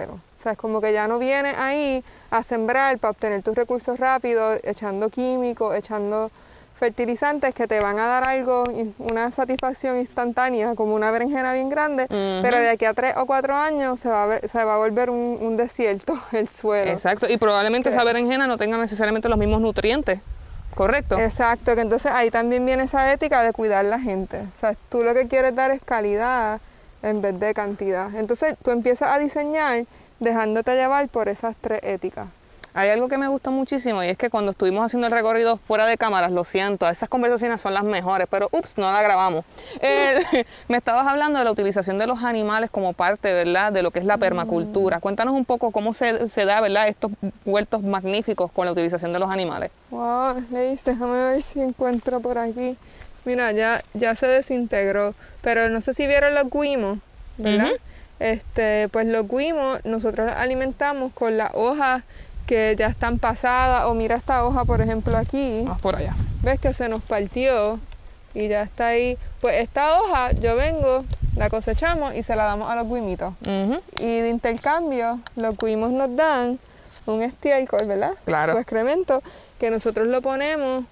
O sea, es como que ya no vienes ahí a sembrar para obtener tus recursos rápidos, echando químicos, echando fertilizantes que te van a dar algo, una satisfacción instantánea, como una berenjena bien grande, uh-huh. pero de aquí a tres o cuatro años se va a, ver, se va a volver un, un desierto el suelo. Exacto, y probablemente que, esa berenjena no tenga necesariamente los mismos nutrientes, ¿correcto? Exacto, que entonces ahí también viene esa ética de cuidar la gente. O sea, tú lo que quieres dar es calidad en vez de cantidad. Entonces tú empiezas a diseñar dejándote llevar por esas tres éticas. Hay algo que me gusta muchísimo y es que cuando estuvimos haciendo el recorrido fuera de cámaras, lo siento, esas conversaciones son las mejores, pero ups, no la grabamos. Eh, me estabas hablando de la utilización de los animales como parte, ¿verdad?, de lo que es la permacultura. Cuéntanos un poco cómo se, se da, ¿verdad?, estos huertos magníficos con la utilización de los animales. Wow, Leis, déjame ver si encuentro por aquí. Mira, ya, ya se desintegró, pero no sé si vieron los guimos, ¿verdad? Uh-huh. Este, pues los guimos nosotros los alimentamos con las hojas que ya están pasadas, o mira esta hoja, por ejemplo, aquí. Vamos por allá. ¿Ves que se nos partió y ya está ahí? Pues esta hoja, yo vengo, la cosechamos y se la damos a los guimitos. Uh-huh. Y de intercambio, los guimos nos dan un estiércol, ¿verdad? Claro. Su excremento, que nosotros lo ponemos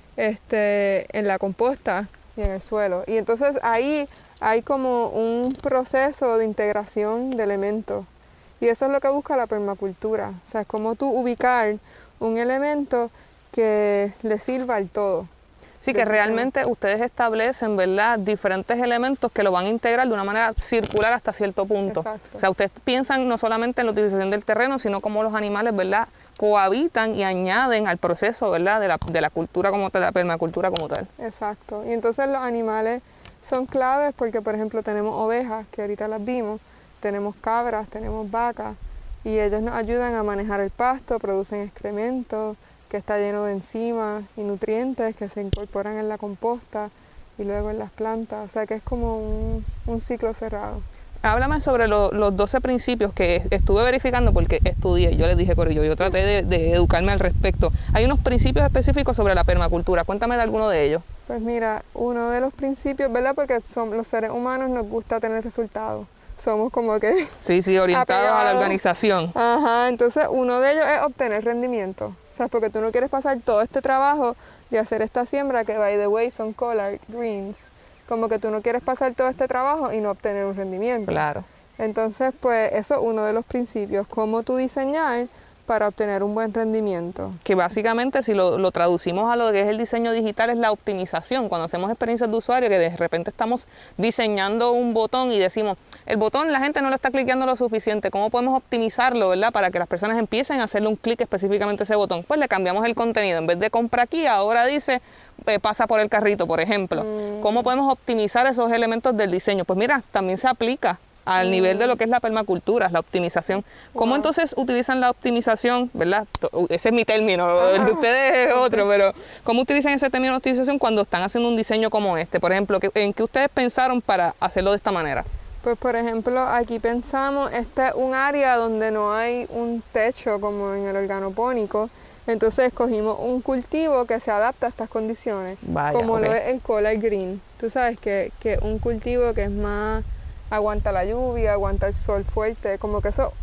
este, en la composta y en el suelo. Y entonces ahí hay como un proceso de integración de elementos. Y eso es lo que busca la permacultura. O sea, es como tú ubicar un elemento que le sirva al todo. Sí, que realmente ustedes establecen, ¿verdad?, diferentes elementos que lo van a integrar de una manera circular hasta cierto punto. Exacto. O sea, ustedes piensan no solamente en la utilización del terreno, sino cómo los animales, ¿verdad?, cohabitan y añaden al proceso, ¿verdad?, de la, de la cultura como tal, de la permacultura como tal. Exacto. Y entonces los animales son claves porque, por ejemplo, tenemos ovejas, que ahorita las vimos, tenemos cabras, tenemos vacas, y ellos nos ayudan a manejar el pasto, producen excrementos, que está lleno de enzimas y nutrientes que se incorporan en la composta y luego en las plantas. O sea que es como un, un ciclo cerrado. Háblame sobre lo, los doce principios que estuve verificando porque estudié. Yo les dije, Corillo, yo traté de, de educarme al respecto. Hay unos principios específicos sobre la permacultura. Cuéntame de alguno de ellos. Pues mira, uno de los principios, ¿verdad? Porque son, los seres humanos nos gusta tener resultados. Somos como que... Sí, sí, orientados apegados a la organización. Ajá, entonces uno de ellos es obtener rendimiento. O sea, porque tú no quieres pasar todo este trabajo de hacer esta siembra, que by the way son collard greens. Como que tú no quieres pasar todo este trabajo y no obtener un rendimiento. Claro. Entonces, pues eso es uno de los principios, cómo tú diseñar para obtener un buen rendimiento. Que básicamente, si lo, lo traducimos a lo que es el diseño digital, es la optimización. Cuando hacemos experiencias de usuario, que de repente estamos diseñando un botón y decimos, el botón la gente no lo está cliqueando lo suficiente, ¿cómo podemos optimizarlo, verdad? Para que las personas empiecen a hacerle un clic específicamente a ese botón. Pues le cambiamos el contenido. En vez de compra aquí, ahora dice, eh, pasa por el carrito, por ejemplo. Mm. ¿Cómo podemos optimizar esos elementos del diseño? Pues mira, también se aplica al nivel de lo que es la permacultura, la optimización. ¿Cómo wow. entonces utilizan la optimización, verdad? Ese es mi término, ah, el de ustedes es otro, pero ¿cómo utilizan ese término de optimización cuando están haciendo un diseño como este? Por ejemplo, ¿en qué ustedes pensaron para hacerlo de esta manera? Pues por ejemplo, aquí pensamos, este es un área donde no hay un techo como en el organopónico, entonces escogimos un cultivo que se adapta a estas condiciones, Vaya, como okay. lo es el collard green. Tú sabes que, que un cultivo que es más... aguanta la lluvia, aguanta el sol fuerte, como que eso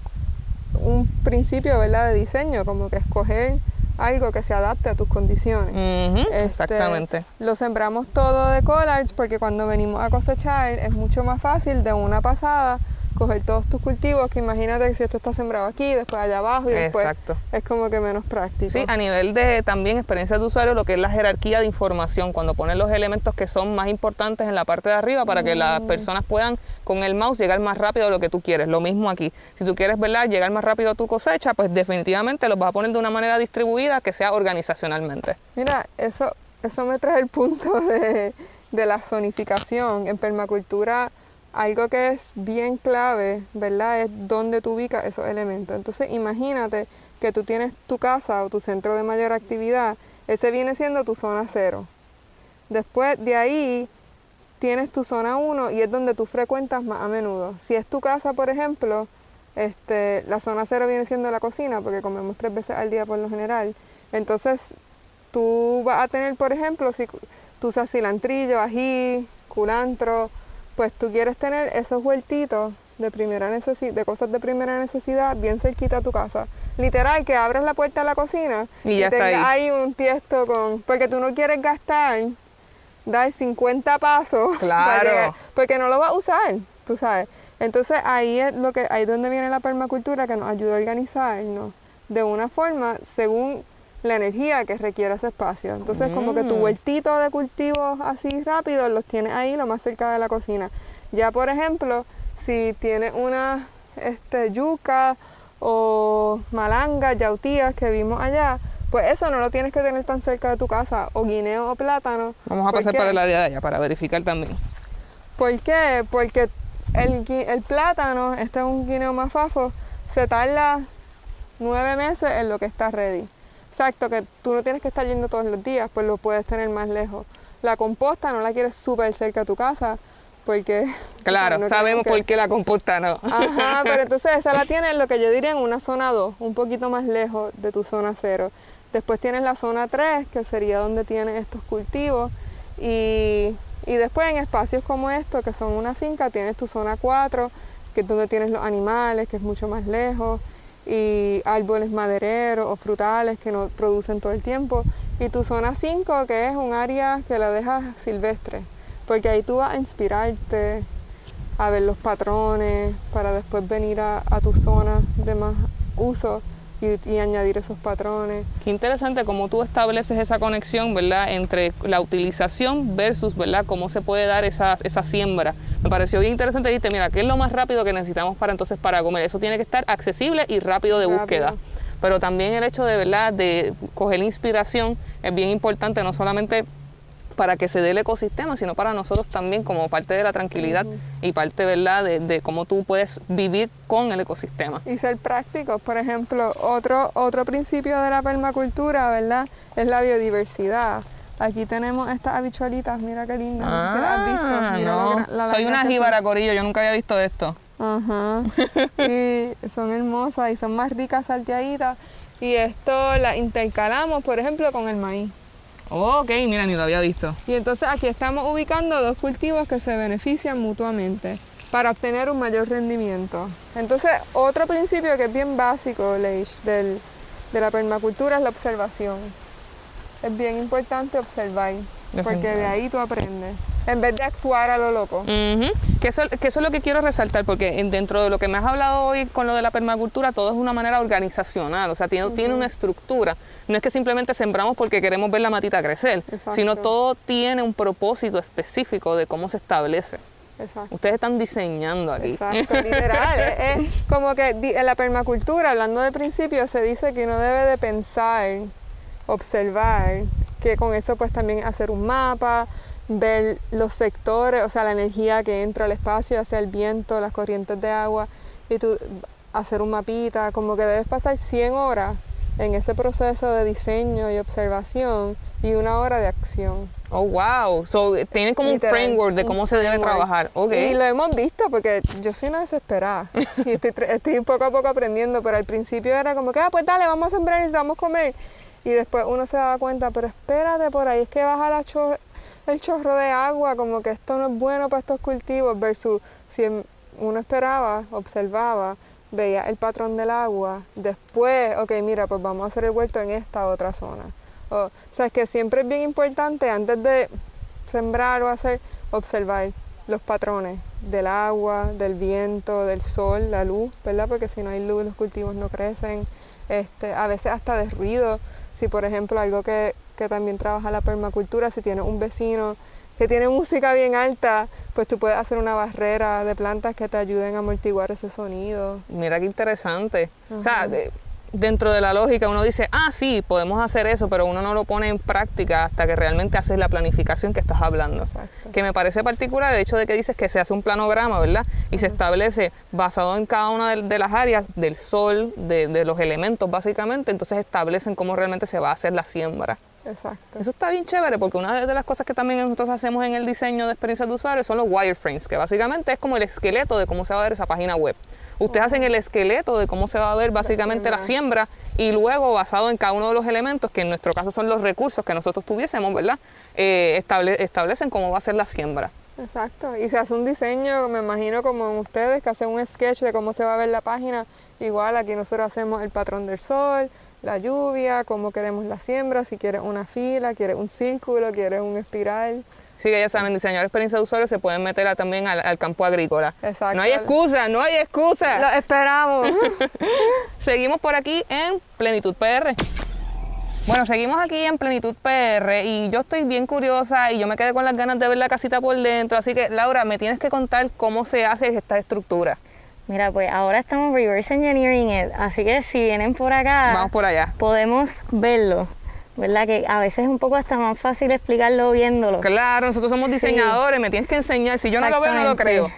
un principio, ¿verdad?, de diseño, como que escoger algo que se adapte a tus condiciones. Uh-huh, este, exactamente. Lo sembramos todo de collards porque cuando venimos a cosechar es mucho más fácil de una pasada coger todos tus cultivos, que imagínate que si esto está sembrado aquí, después allá abajo y después Exacto. es como que menos práctico. Sí, a nivel de también experiencia de usuario, lo que es la jerarquía de información, cuando pones los elementos que son más importantes en la parte de arriba para que mm. las personas puedan con el mouse llegar más rápido a lo que tú quieres. Lo mismo aquí. Si tú quieres, ¿verdad?, llegar más rápido a tu cosecha, pues definitivamente los vas a poner de una manera distribuida que sea organizacionalmente. Mira, eso, eso me trae el punto de, de la zonificación. En permacultura, algo que es bien clave, ¿verdad?, es dónde tú ubicas esos elementos. Entonces, imagínate que tú tienes tu casa o tu centro de mayor actividad, ese viene siendo tu zona cero. Después de ahí, tienes tu zona uno y es donde tú frecuentas más a menudo. Si es tu casa, por ejemplo, este, la zona cero viene siendo la cocina, porque comemos tres veces al día por lo general. Entonces, tú vas a tener, por ejemplo, si tú usas cilantrillo, ají, culantro, pues tú quieres tener esos huertitos de primera necesidad, de cosas de primera necesidad bien cerquita a tu casa. Literal, que abres la puerta de la cocina y, ya tengas está ahí. ahí un tiesto con... Porque tú no quieres gastar, dar cincuenta pasos. Claro. Para que, porque no lo vas a usar, tú sabes. Entonces ahí es lo que ahí es donde viene la permacultura, que nos ayuda a organizarnos de una forma según la energía que requiere ese espacio. Entonces, mm. como que tu huertito de cultivos así rápidos los tienes ahí lo más cerca de la cocina. Ya, por ejemplo, si tienes una este, yuca o malanga, yautías que vimos allá, pues eso no lo tienes que tener tan cerca de tu casa, o guineo o plátano. Vamos a pasar para el área de allá para verificar también. ¿Por qué? Porque el, el plátano, este es un guineo mafafo, se tarda nueve meses en lo que está ready. Exacto, que tú no tienes que estar yendo todos los días, pues lo puedes tener más lejos. La composta no la quieres súper cerca de tu casa, porque... Claro, o sea, no sabemos que... por qué la composta no. Ajá, pero entonces esa la tienes en lo que yo diría en una zona dos, un poquito más lejos de tu zona cero. Después tienes la zona tres, que sería donde tienes estos cultivos, y, y después en espacios como estos, que son una finca, tienes tu zona cuatro, que es donde tienes los animales, que es mucho más lejos, y árboles madereros o frutales que no producen todo el tiempo, y tu zona cinco, que es un área que la dejas silvestre, porque ahí tú vas a inspirarte a ver los patrones para después venir a, a tu zona de más uso y, y añadir esos patrones. Qué interesante cómo tú estableces esa conexión, ¿verdad?, entre la utilización versus, ¿verdad?, cómo se puede dar esa, esa siembra. Me pareció bien interesante. Dijiste, mira, ¿qué es lo más rápido que necesitamos para entonces para comer? Eso tiene que estar accesible y rápido de Rápido. búsqueda. Pero también el hecho de, ¿verdad?, de coger inspiración es bien importante, no solamente para que se dé el ecosistema, sino para nosotros también como parte de la tranquilidad uh-huh. y parte, ¿verdad?, de, de cómo tú puedes vivir con el ecosistema. Y ser prácticos. Por ejemplo, otro, otro principio de la permacultura, ¿verdad?, es la biodiversidad. Aquí tenemos estas habichuelitas, mira qué lindas, ah, no sé si las has visto. Mira no. la, la, la Soy una jíbara, corillo, yo nunca había visto esto. Ajá, y son hermosas y son más ricas salteaditas. Y esto las intercalamos, por ejemplo, con el maíz. Oh, ok, mira, ni lo había visto. Y entonces aquí estamos ubicando dos cultivos que se benefician mutuamente para obtener un mayor rendimiento. Entonces, otro principio que es bien básico, Leish, del, de la permacultura es la observación. Es bien importante observar, porque de ahí tú aprendes, en vez de actuar a lo loco. Uh-huh. que, eso, que eso es lo que quiero resaltar, porque dentro de lo que me has hablado hoy con lo de la permacultura, todo es una manera organizacional, o sea, tiene, uh-huh. tiene una estructura. No es que simplemente sembramos porque queremos ver la matita crecer, Exacto. sino todo tiene un propósito específico de cómo se establece. Exacto. Ustedes están diseñando aquí. Exacto, literal. es, es como que en la permacultura, hablando de principio, se dice que uno debe de pensar, observar, que con eso pues también hacer un mapa, ver los sectores, o sea, la energía que entra al espacio, hacia el viento, las corrientes de agua, y tú hacer un mapita, como que debes pasar cien horas en ese proceso de diseño y observación y una hora de acción. Oh, wow. So, tienen como Literal, un framework de cómo se debe trabajar. Okay. Y lo hemos visto porque yo soy una desesperada y estoy, estoy poco a poco aprendiendo, pero al principio era como que, ah, pues dale, vamos a sembrar y vamos a comer. Y después uno se da cuenta, pero espérate, por ahí es que baja la cho el chorro de agua, como que esto no es bueno para estos cultivos, versus si uno esperaba, observaba, veía el patrón del agua, después, ok, mira, pues vamos a hacer el huerto en esta otra zona. O, o sea, es que siempre es bien importante, antes de sembrar o hacer, observar los patrones del agua, del viento, del sol, la luz, ¿verdad? Porque si no hay luz, los cultivos no crecen, este, a veces hasta de ruido. Si, por ejemplo, algo que, que también trabaja la permacultura, si tienes un vecino que tiene música bien alta, pues tú puedes hacer una barrera de plantas que te ayuden a amortiguar ese sonido. Mira qué interesante. Uh-huh. O sea, de, dentro de la lógica uno dice, ah, sí, podemos hacer eso, pero uno no lo pone en práctica hasta que realmente haces la planificación que estás hablando. Exacto. Que me parece particular el hecho de que dices que se hace un planograma, ¿verdad? Y uh-huh. se establece basado en cada una de, de las áreas del sol, de, de los elementos básicamente, entonces establecen cómo realmente se va a hacer la siembra. Exacto. Eso está bien chévere porque una de las cosas que también nosotros hacemos en el diseño de experiencias de usuario son los wireframes, que básicamente es como el esqueleto de cómo se va a ver esa página web. Ustedes uh-huh. hacen el esqueleto de cómo se va a ver básicamente la siembra. la siembra y luego basado en cada uno de los elementos, que en nuestro caso son los recursos que nosotros tuviésemos, ¿verdad? Eh, estable, establecen cómo va a ser la siembra. Exacto, y se hace un diseño, me imagino como en ustedes, que hacen un sketch de cómo se va a ver la página. Igual aquí nosotros hacemos el patrón del sol, la lluvia, cómo queremos la siembra, si quieres una fila, quieres un círculo, quieres un espiral. Sí, que ya saben, diseñar experiencia de usuario se pueden meter a, también al, al campo agrícola. Exacto. No hay excusa, no hay excusa. Lo esperamos. Seguimos por aquí en Plenitud P R. Bueno, seguimos aquí en Plenitud P R y yo estoy bien curiosa y yo me quedé con las ganas de ver la casita por dentro. Así que, Laura, me tienes que contar cómo se hace esta estructura. Mira, pues ahora estamos reverse engineering it, así que si vienen por acá, vamos por allá. Podemos verlo, ¿verdad? Que a veces es un poco hasta más fácil explicarlo viéndolo. Claro, nosotros somos diseñadores, sí. Me tienes que enseñar. Si yo no lo veo, no lo creo.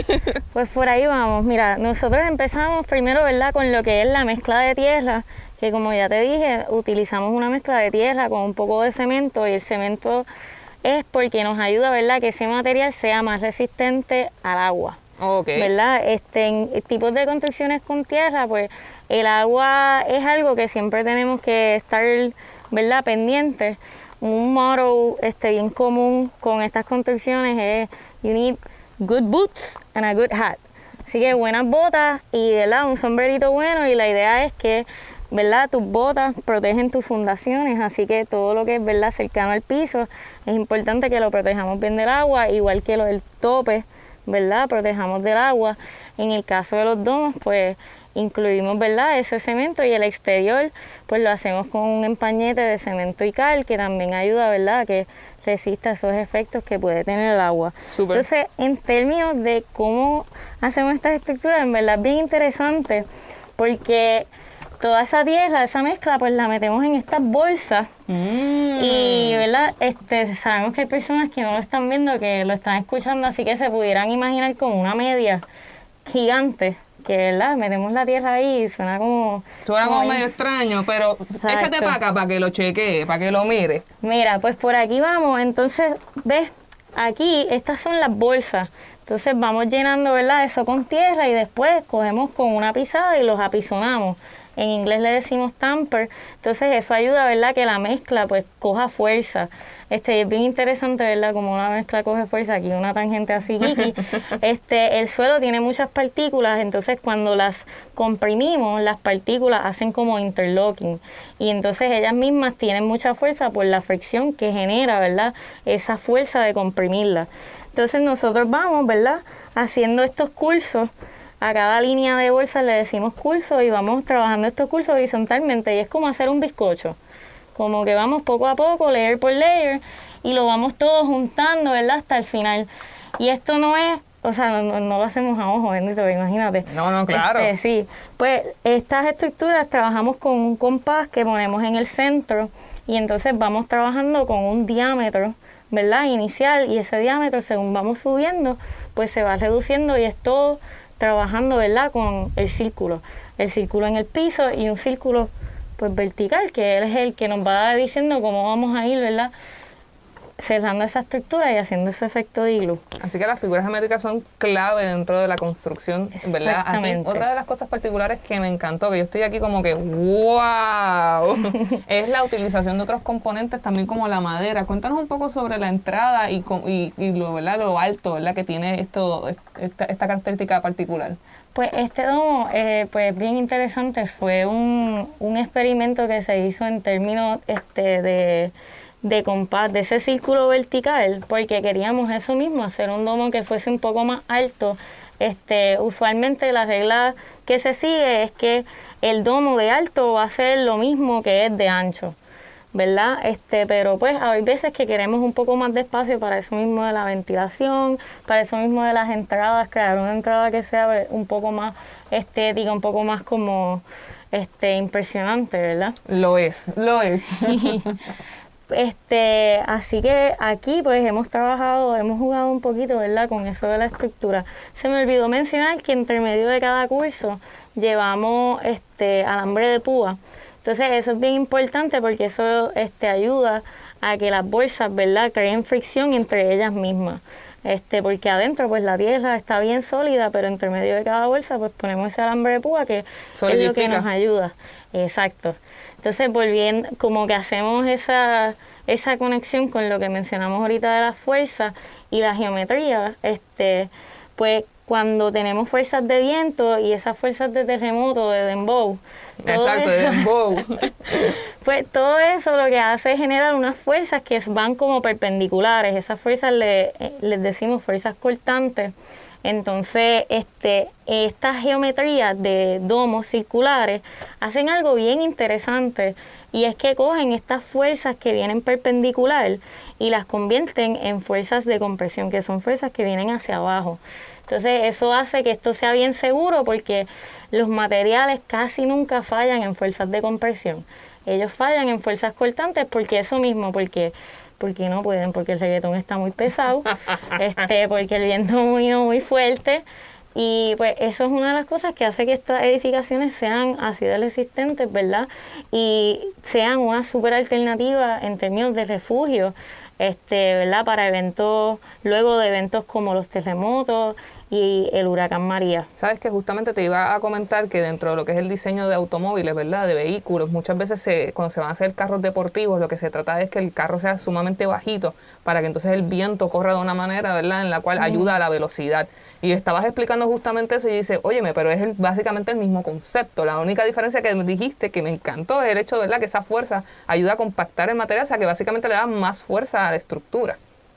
Pues por ahí vamos. Mira, nosotros empezamos primero, ¿verdad? Con lo que es la mezcla de tierra, que como ya te dije, utilizamos una mezcla de tierra con un poco de cemento y el cemento es porque nos ayuda, ¿verdad? Que ese material sea más resistente al agua. Okay. ¿Verdad? Este, en tipos de construcciones con tierra, pues el agua es algo que siempre tenemos que estar, ¿verdad?, pendientes. Un motto este, bien común con estas construcciones es you need good boots and a good hat. Así que buenas botas y, ¿verdad?, un sombrerito bueno, y la idea es que, ¿verdad?, tus botas protegen tus fundaciones, así que todo lo que es, ¿verdad?, cercano al piso es importante que lo protejamos bien del agua, igual que lo del tope, ¿verdad?, protejamos del agua. En el caso de los domos, pues incluimos, ¿verdad?, ese cemento, y el exterior pues lo hacemos con un empañete de cemento y cal que también ayuda, ¿verdad?, a que resista esos efectos que puede tener el agua. Super. Entonces, en términos de cómo hacemos estas estructuras, en verdad es bien interesante porque toda esa tierra, esa mezcla, pues la metemos en estas bolsas. Mm. Y, ¿verdad? Este, sabemos que hay personas que no lo están viendo, que lo están escuchando, así que se pudieran imaginar como una media gigante, que, ¿verdad?, metemos la tierra ahí y suena como... Suena como, como medio extraño, pero exacto. Échate para acá para que lo chequee, para que lo mire. Mira, pues por aquí vamos. Entonces, ¿ves? Aquí, estas son las bolsas. Entonces vamos llenando, ¿verdad?, eso con tierra y después cogemos con una pisada y los apisonamos. En inglés le decimos tamper. Entonces eso ayuda, ¿verdad?, que la mezcla pues coja fuerza. Este, es bien interesante, ¿verdad?, como una mezcla coge fuerza. Aquí una tangente así, Kiki. Este, el suelo tiene muchas partículas, entonces cuando las comprimimos, las partículas hacen como interlocking. Y entonces ellas mismas tienen mucha fuerza por la fricción que genera, ¿verdad?, esa fuerza de comprimirlas. Entonces nosotros vamos, ¿verdad?, haciendo estos cursos. A cada línea de bolsa le decimos curso y vamos trabajando estos cursos horizontalmente, y es como hacer un bizcocho. Como que vamos poco a poco, layer por layer, y lo vamos todo juntando, ¿verdad?, hasta el final. Y esto no es, o sea, no, no lo hacemos a ojo, bendito, imagínate. No, no, claro. Este, sí, pues estas estructuras trabajamos con un compás que ponemos en el centro, y entonces vamos trabajando con un diámetro, ¿verdad?, inicial, y ese diámetro, según vamos subiendo, pues se va reduciendo, y es todo trabajando, ¿verdad?, con el círculo. El círculo en el piso y un círculo pues vertical, que él es el que nos va diciendo cómo vamos a ir, ¿verdad?, cerrando esa estructura y haciendo ese efecto de iglú. Así que las figuras geométricas son clave dentro de la construcción, ¿verdad? Aquí, otra de las cosas particulares que me encantó, que yo estoy aquí como que ¡wow! es la utilización de otros componentes también como la madera. Cuéntanos un poco sobre la entrada y, y, y lo, ¿verdad?, lo alto, ¿verdad?, que tiene esto, esta, esta característica particular. Pues este domo, eh, pues bien interesante, fue un, un experimento que se hizo en términos este, de... de compás, de ese círculo vertical, porque queríamos eso mismo, hacer un domo que fuese un poco más alto. Este, usualmente la regla que se sigue es que el domo de alto va a ser lo mismo que es de ancho, ¿verdad? Este, pero pues hay veces que queremos un poco más de espacio para eso mismo de la ventilación, para eso mismo de las entradas, crear una entrada que sea un poco más estética, un poco más como este, impresionante, ¿verdad? Lo es, lo es. Este, así que aquí pues hemos trabajado, hemos jugado un poquito, ¿verdad?, con eso de la estructura. Se me olvidó mencionar que entre medio de cada curso llevamos este alambre de púa. Entonces eso es bien importante porque eso este, ayuda a que las bolsas, ¿verdad?, creen fricción entre ellas mismas. Este, porque adentro pues la tierra está bien sólida, pero entre medio de cada bolsa pues ponemos ese alambre de púa que es lo que nos ayuda. Exacto. Entonces volviendo, como que hacemos esa, esa conexión con lo que mencionamos ahorita de la fuerza, y la geometría, este, pues cuando tenemos fuerzas de viento y esas fuerzas de terremoto, de dembow, todo Exacto, eso, de dembow. pues todo eso lo que hace es generar unas fuerzas que van como perpendiculares. Esas fuerzas le, les decimos fuerzas cortantes. Entonces, este, estas geometrías de domos circulares hacen algo bien interesante, y es que cogen estas fuerzas que vienen perpendicular y las convierten en fuerzas de compresión, que son fuerzas que vienen hacia abajo. Entonces, eso hace que esto sea bien seguro, porque los materiales casi nunca fallan en fuerzas de compresión. Ellos fallan en fuerzas cortantes porque eso mismo, porque porque no pueden, porque el reggaetón está muy pesado, este, porque el viento muy, muy fuerte, y pues eso es una de las cosas que hace que estas edificaciones sean así de resistentes, ¿verdad? Y sean una súper alternativa en términos de refugio, este, ¿verdad? Para eventos, luego de eventos como los terremotos y el huracán María. Sabes que justamente te iba a comentar que dentro de lo que es el diseño de automóviles, ¿verdad? De vehículos, muchas veces se, cuando se van a hacer carros deportivos, lo que se trata es que el carro sea sumamente bajito para que entonces el viento corra de una manera, ¿verdad? En la cual ayuda a la velocidad. Y estabas explicando justamente eso y dice, óyeme, pero es el, básicamente el mismo concepto. La única diferencia que dijiste, que me encantó, es el hecho, ¿verdad? Que esa fuerza ayuda a compactar el material, o sea que básicamente le da más fuerza a la estructura.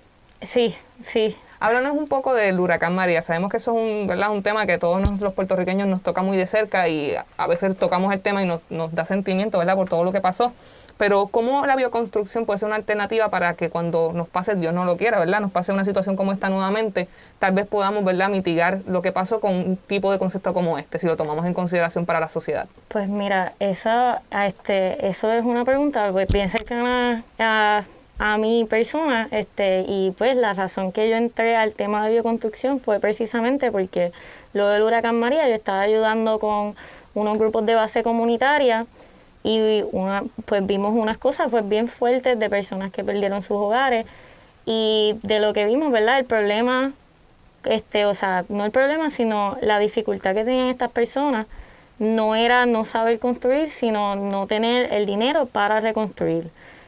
Sí, sí. Háblanos un poco del huracán María. Sabemos que eso es un, ¿verdad? un tema que todos nos, los puertorriqueños nos toca muy de cerca, y a veces tocamos el tema y nos, nos da sentimiento, ¿verdad? Por todo lo que pasó. Pero ¿cómo la bioconstrucción puede ser una alternativa para que cuando nos pase, Dios no lo quiera, ¿verdad? Nos pase una situación como esta nuevamente, tal vez podamos, ¿verdad? Mitigar lo que pasó con un tipo de concepto como este, si lo tomamos en consideración para la sociedad. Pues mira, esa, este, eso es una pregunta pues, bien cercana a, a mi persona, este, y pues la razón que yo entré al tema de bioconstrucción fue precisamente porque luego del huracán María yo estaba ayudando con unos grupos de base comunitaria, y una, pues vimos unas cosas pues bien fuertes de personas que perdieron sus hogares, y de lo que vimos, ¿verdad? El problema, este, o sea, no el problema, sino la dificultad que tenían estas personas no era no saber construir, sino no tener el dinero para reconstruir.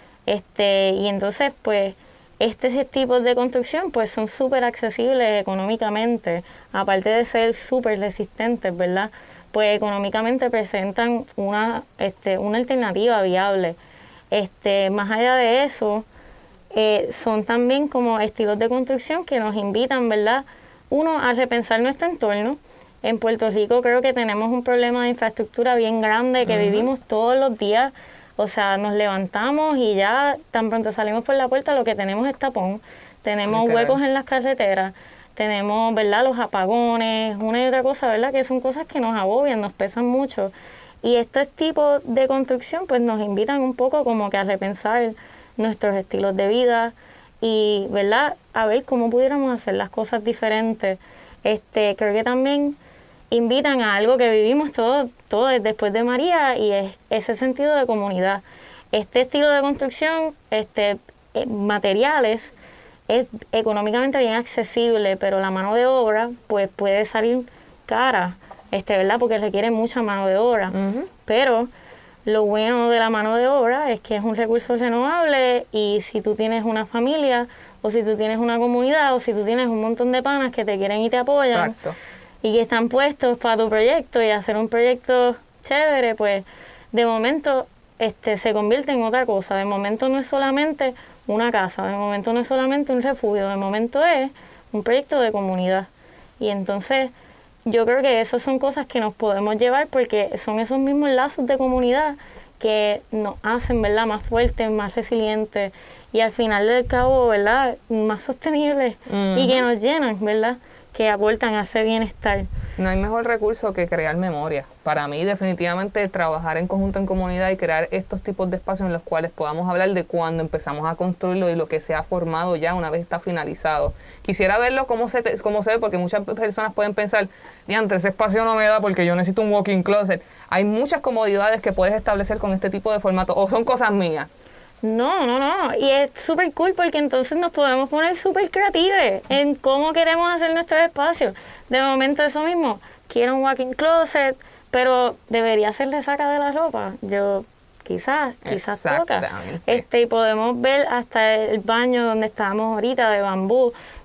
Este, y entonces, pues, este tipo de construcción, pues, son súper accesibles económicamente, aparte de ser súper resistentes, ¿verdad? Pues económicamente presentan una, este, una alternativa viable. Este, más allá de eso, eh, son también como estilos de construcción que nos invitan, ¿verdad? Uno, a repensar nuestro entorno. En Puerto Rico creo que tenemos un problema de infraestructura bien grande que uh-huh. vivimos todos los días. O sea, nos levantamos y ya tan pronto salimos por la puerta lo que tenemos es tapón. Tenemos Literal. huecos en las carreteras. Tenemos, ¿verdad?, los apagones, una y otra cosa, ¿verdad?, que son cosas que nos agobian, nos pesan mucho. Y estos tipos de construcción, pues, nos invitan un poco como que a repensar nuestros estilos de vida y, ¿verdad?, a ver cómo pudiéramos hacer las cosas diferentes. Este, creo que también invitan a algo que vivimos todos todo después de María, y es ese sentido de comunidad. Este estilo de construcción, este, eh, materiales, es económicamente bien accesible, pero la mano de obra pues puede salir cara, este, ¿verdad? Porque requiere mucha mano de obra. Uh-huh. Pero lo bueno de la mano de obra es que es un recurso renovable, y si tú tienes una familia, o si tú tienes una comunidad, o si tú tienes un montón de panas que te quieren y te apoyan, Exacto. y que están puestos para tu proyecto y hacer un proyecto chévere, pues de momento este, se convierte en otra cosa. De momento no es solamente una casa, de momento no es solamente un refugio, de momento es un proyecto de comunidad. Y entonces yo creo que esas son cosas que nos podemos llevar, porque son esos mismos lazos de comunidad que nos hacen, ¿verdad?, más fuertes, más resilientes, y al final del cabo, ¿verdad?, más sostenibles, uh-huh. y que nos llenan, ¿verdad?, que aportan a ese bienestar. No hay mejor recurso que crear memoria. Para mí, definitivamente, trabajar en conjunto en comunidad y crear estos tipos de espacios en los cuales podamos hablar de cuando empezamos a construirlo y lo que se ha formado ya una vez está finalizado. Quisiera verlo cómo se, te, cómo se ve, porque muchas personas pueden pensar, diantre, ese espacio no me da porque yo necesito un walk-in closet. Hay muchas comodidades que puedes establecer con este tipo de formato, o son cosas mías. No, no, no. Y es súper cool porque entonces nos podemos poner súper creativos en cómo queremos hacer nuestro espacio. De momento eso mismo, quiero un walk-in closet, pero debería ser de saca de la ropa. Yo quizás, quizás toca. Este, y podemos ver hasta el baño donde estábamos ahorita de bambú.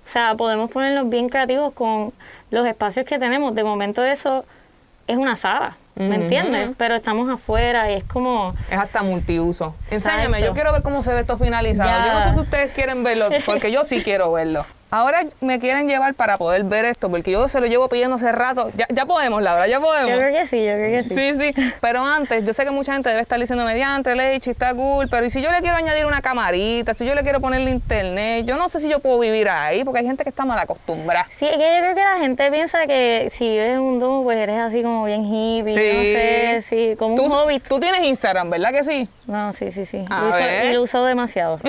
O sea, podemos ponernos bien creativos con los espacios que tenemos. De momento eso es una sala, ¿me entiendes? Pero estamos afuera y es como... Es hasta multiuso. Enséñame, Exacto. yo quiero ver cómo se ve esto finalizado. Ya. Yo no sé si ustedes quieren verlo, porque yo sí quiero verlo. Ahora me quieren llevar para poder ver esto, porque yo se lo llevo pidiendo hace rato. Ya, ya podemos, Laura, ya podemos. Yo creo que sí, yo creo que sí. Sí, sí, pero antes, yo sé que mucha gente debe estar diciendo, mediante, Leichi, está cool, pero ¿y si yo le quiero añadir una camarita, si yo le quiero ponerle internet? Yo no sé si yo puedo vivir ahí, porque hay gente que está mal acostumbrada. Sí, es que yo creo que la gente piensa que si vives en un domo, pues eres así como bien hippie, Sí. no sé, sí, como un Tú, hobbit. tú tienes Instagram, ¿verdad que sí? No, sí, sí, sí. A Lo uso- ver. y lo uso demasiado.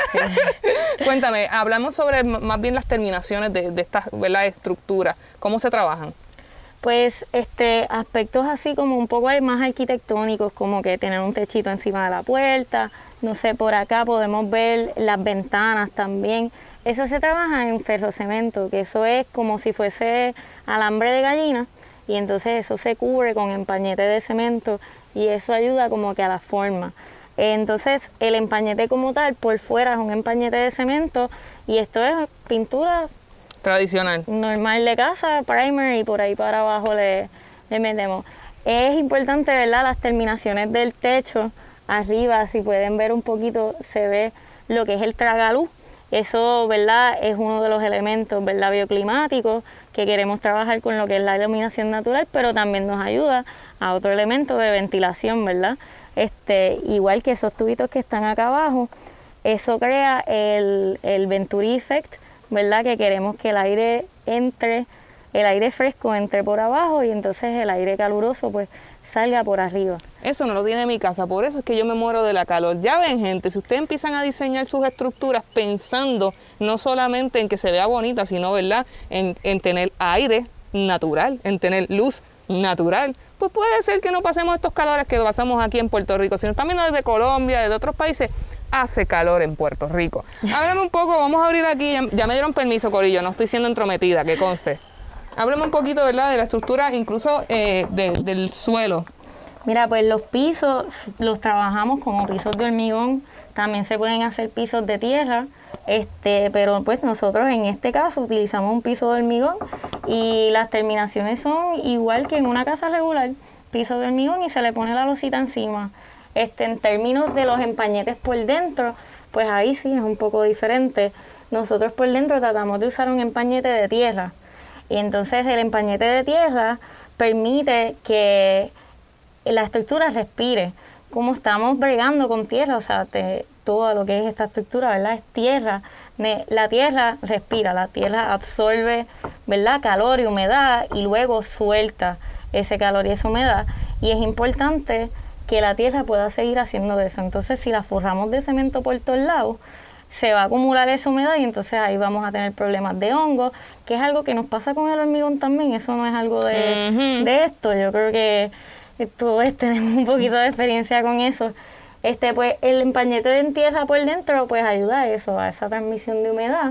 Cuéntame, hablamos sobre m- más bien las terminaciones de, de estas, ¿verdad?, estructuras. ¿Cómo se trabajan? Pues este aspectos así como un poco más arquitectónicos, como que tener un techito encima de la puerta, no sé, por acá podemos ver las ventanas también. Eso se trabaja en ferrocemento, que eso es como si fuese alambre de gallina y entonces eso se cubre con empañete de cemento y eso ayuda como que a la forma. Entonces el empañete como tal por fuera es un empañete de cemento y esto es pintura Tradicional. normal de casa, primer y por ahí para abajo le, le metemos. Es importante, ¿verdad? Las terminaciones del techo, arriba, si pueden ver un poquito, se ve lo que es el tragaluz. Eso, ¿verdad? Es uno de los elementos, ¿verdad? Bioclimáticos que queremos trabajar con lo que es la iluminación natural, pero también nos ayuda a otro elemento de ventilación, ¿verdad? Este, igual que esos tubitos que están acá abajo, eso crea el, el Venturi Effect, ¿verdad? Que queremos que el aire entre, el aire fresco entre por abajo y entonces el aire caluroso pues salga por arriba. Eso no lo tiene mi casa, por eso es que yo me muero de la calor. Ya ven, gente, si ustedes empiezan a diseñar sus estructuras pensando no solamente en que se vea bonita, sino, ¿verdad?, en, en tener aire natural, en tener luz natural, pues puede ser que no pasemos estos calores que pasamos aquí en Puerto Rico. Si nos están viendo desde Colombia, desde otros países, hace calor en Puerto Rico. Háblame un poco, vamos a abrir aquí, ya, ya me dieron permiso, Corillo, no estoy siendo entrometida, que conste. Háblame un poquito, ¿verdad?, de la estructura, incluso eh, de, del suelo. Mira, pues los pisos los trabajamos como pisos de hormigón, también se pueden hacer pisos de tierra, este, pero pues nosotros en este caso utilizamos un piso de hormigón y las terminaciones son igual que en una casa regular, piso de hormigón y se le pone la losita encima. Este, en términos de los empañetes por dentro, pues ahí sí es un poco diferente. Nosotros por dentro tratamos de usar un empañete de tierra y entonces el empañete de tierra permite que la estructura respire. Como estamos bregando con tierra, o sea, te, todo lo que es esta estructura, ¿verdad?, es tierra. Ne, la tierra respira, la tierra absorbe, ¿verdad?, calor y humedad y luego suelta ese calor y esa humedad. Y es importante que la tierra pueda seguir haciendo eso. Entonces, si la forramos de cemento por todos lados, se va a acumular esa humedad y entonces ahí vamos a tener problemas de hongo, que es algo que nos pasa con el hormigón también. Eso no es algo de, Uh-huh. de esto. Yo creo que todos tenemos un poquito de experiencia con eso. Este, pues, el empañete en tierra por dentro, pues, ayuda a eso, a esa transmisión de humedad.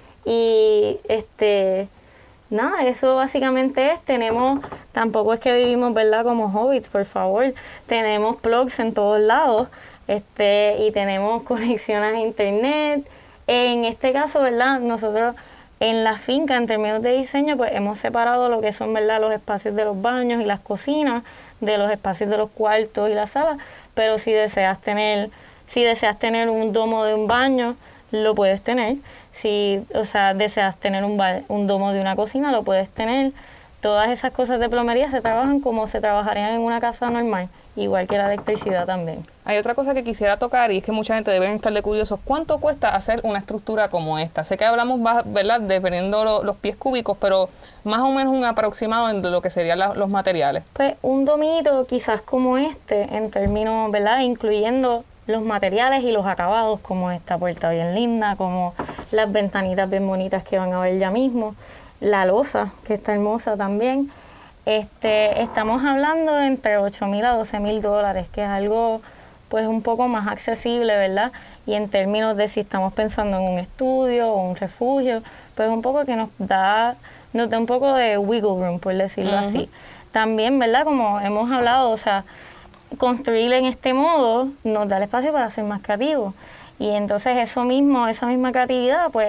Y, este... nada, eso básicamente es, tenemos, tampoco es que vivimos, ¿verdad?, como hobbits, por favor, tenemos plugs en todos lados, este, y tenemos conexiones a internet. En este caso, ¿verdad?, nosotros en la finca, en términos de diseño, pues hemos separado lo que son, ¿verdad?, los espacios de los baños y las cocinas, de los espacios de los cuartos y las salas, pero si deseas tener, si deseas tener un domo de un baño, lo puedes tener. Si, o sea, deseas tener un, ba- un domo de una cocina, lo puedes tener. Todas esas cosas de plomería se trabajan como se trabajarían en una casa normal, igual que la electricidad también. Hay otra cosa que quisiera tocar y es que mucha gente debe estar de curiosos. ¿Cuánto cuesta hacer una estructura como esta? Sé que hablamos, más, ¿verdad?, dependiendo lo, los pies cúbicos, pero más o menos un aproximado de lo que serían la, los materiales. Pues un domito quizás como este, en términos, ¿verdad?, incluyendo los materiales y los acabados, como esta puerta bien linda, como las ventanitas bien bonitas que van a ver ya mismo, la losa, que está hermosa también. Este, estamos hablando de entre ocho mil a doce mil dólares, que es algo pues un poco más accesible, ¿verdad? Y en términos de si estamos pensando en un estudio o un refugio, pues un poco que nos da, nos da un poco de wiggle room, por decirlo Uh-huh. así. También, ¿verdad? Como hemos hablado, o sea, construir en este modo nos da el espacio para ser más creativos. Y entonces eso mismo, esa misma creatividad, pues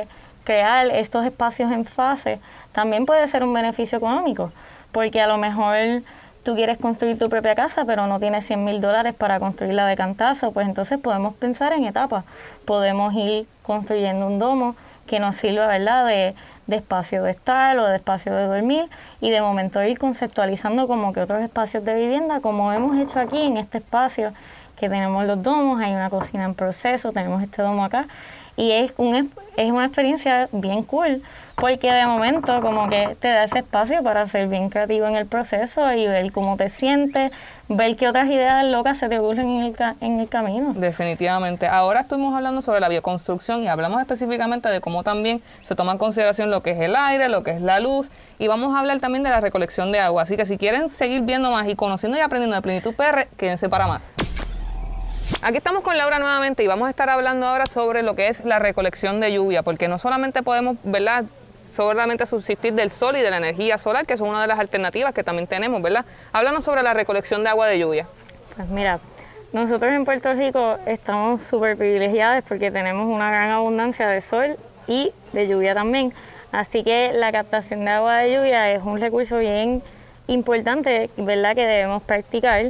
crear estos espacios en fase también puede ser un beneficio económico, porque a lo mejor tú quieres construir tu propia casa, pero no tienes cien mil dólares para construirla de cantazo, pues entonces podemos pensar en etapas. Podemos ir construyendo un domo que nos sirva, ¿verdad?, de, de espacio de estar o de espacio de dormir, y de momento ir conceptualizando como que otros espacios de vivienda, como hemos hecho aquí en este espacio, que tenemos los domos, hay una cocina en proceso, tenemos este domo acá, y es, un, es una experiencia bien cool, porque de momento como que te da ese espacio para ser bien creativo en el proceso y ver cómo te sientes, ver qué otras ideas locas se te ocurren en el, ca en el camino. Definitivamente. Ahora estuvimos hablando sobre la bioconstrucción y hablamos específicamente de cómo también se toma en consideración lo que es el aire, lo que es la luz, y vamos a hablar también de la recolección de agua. Así que si quieren seguir viendo más y conociendo y aprendiendo de Plenitud P R, quédense para más. Aquí estamos con Laura nuevamente y vamos a estar hablando ahora sobre lo que es la recolección de lluvia, porque no solamente podemos, ¿verdad?, solamente subsistir del sol y de la energía solar, que son una de las alternativas que también tenemos, ¿verdad? Háblanos sobre la recolección de agua de lluvia. Pues mira, nosotros en Puerto Rico estamos súper privilegiados porque tenemos una gran abundancia de sol y de lluvia también. Así que la captación de agua de lluvia es un recurso bien importante, ¿verdad?, que debemos practicar.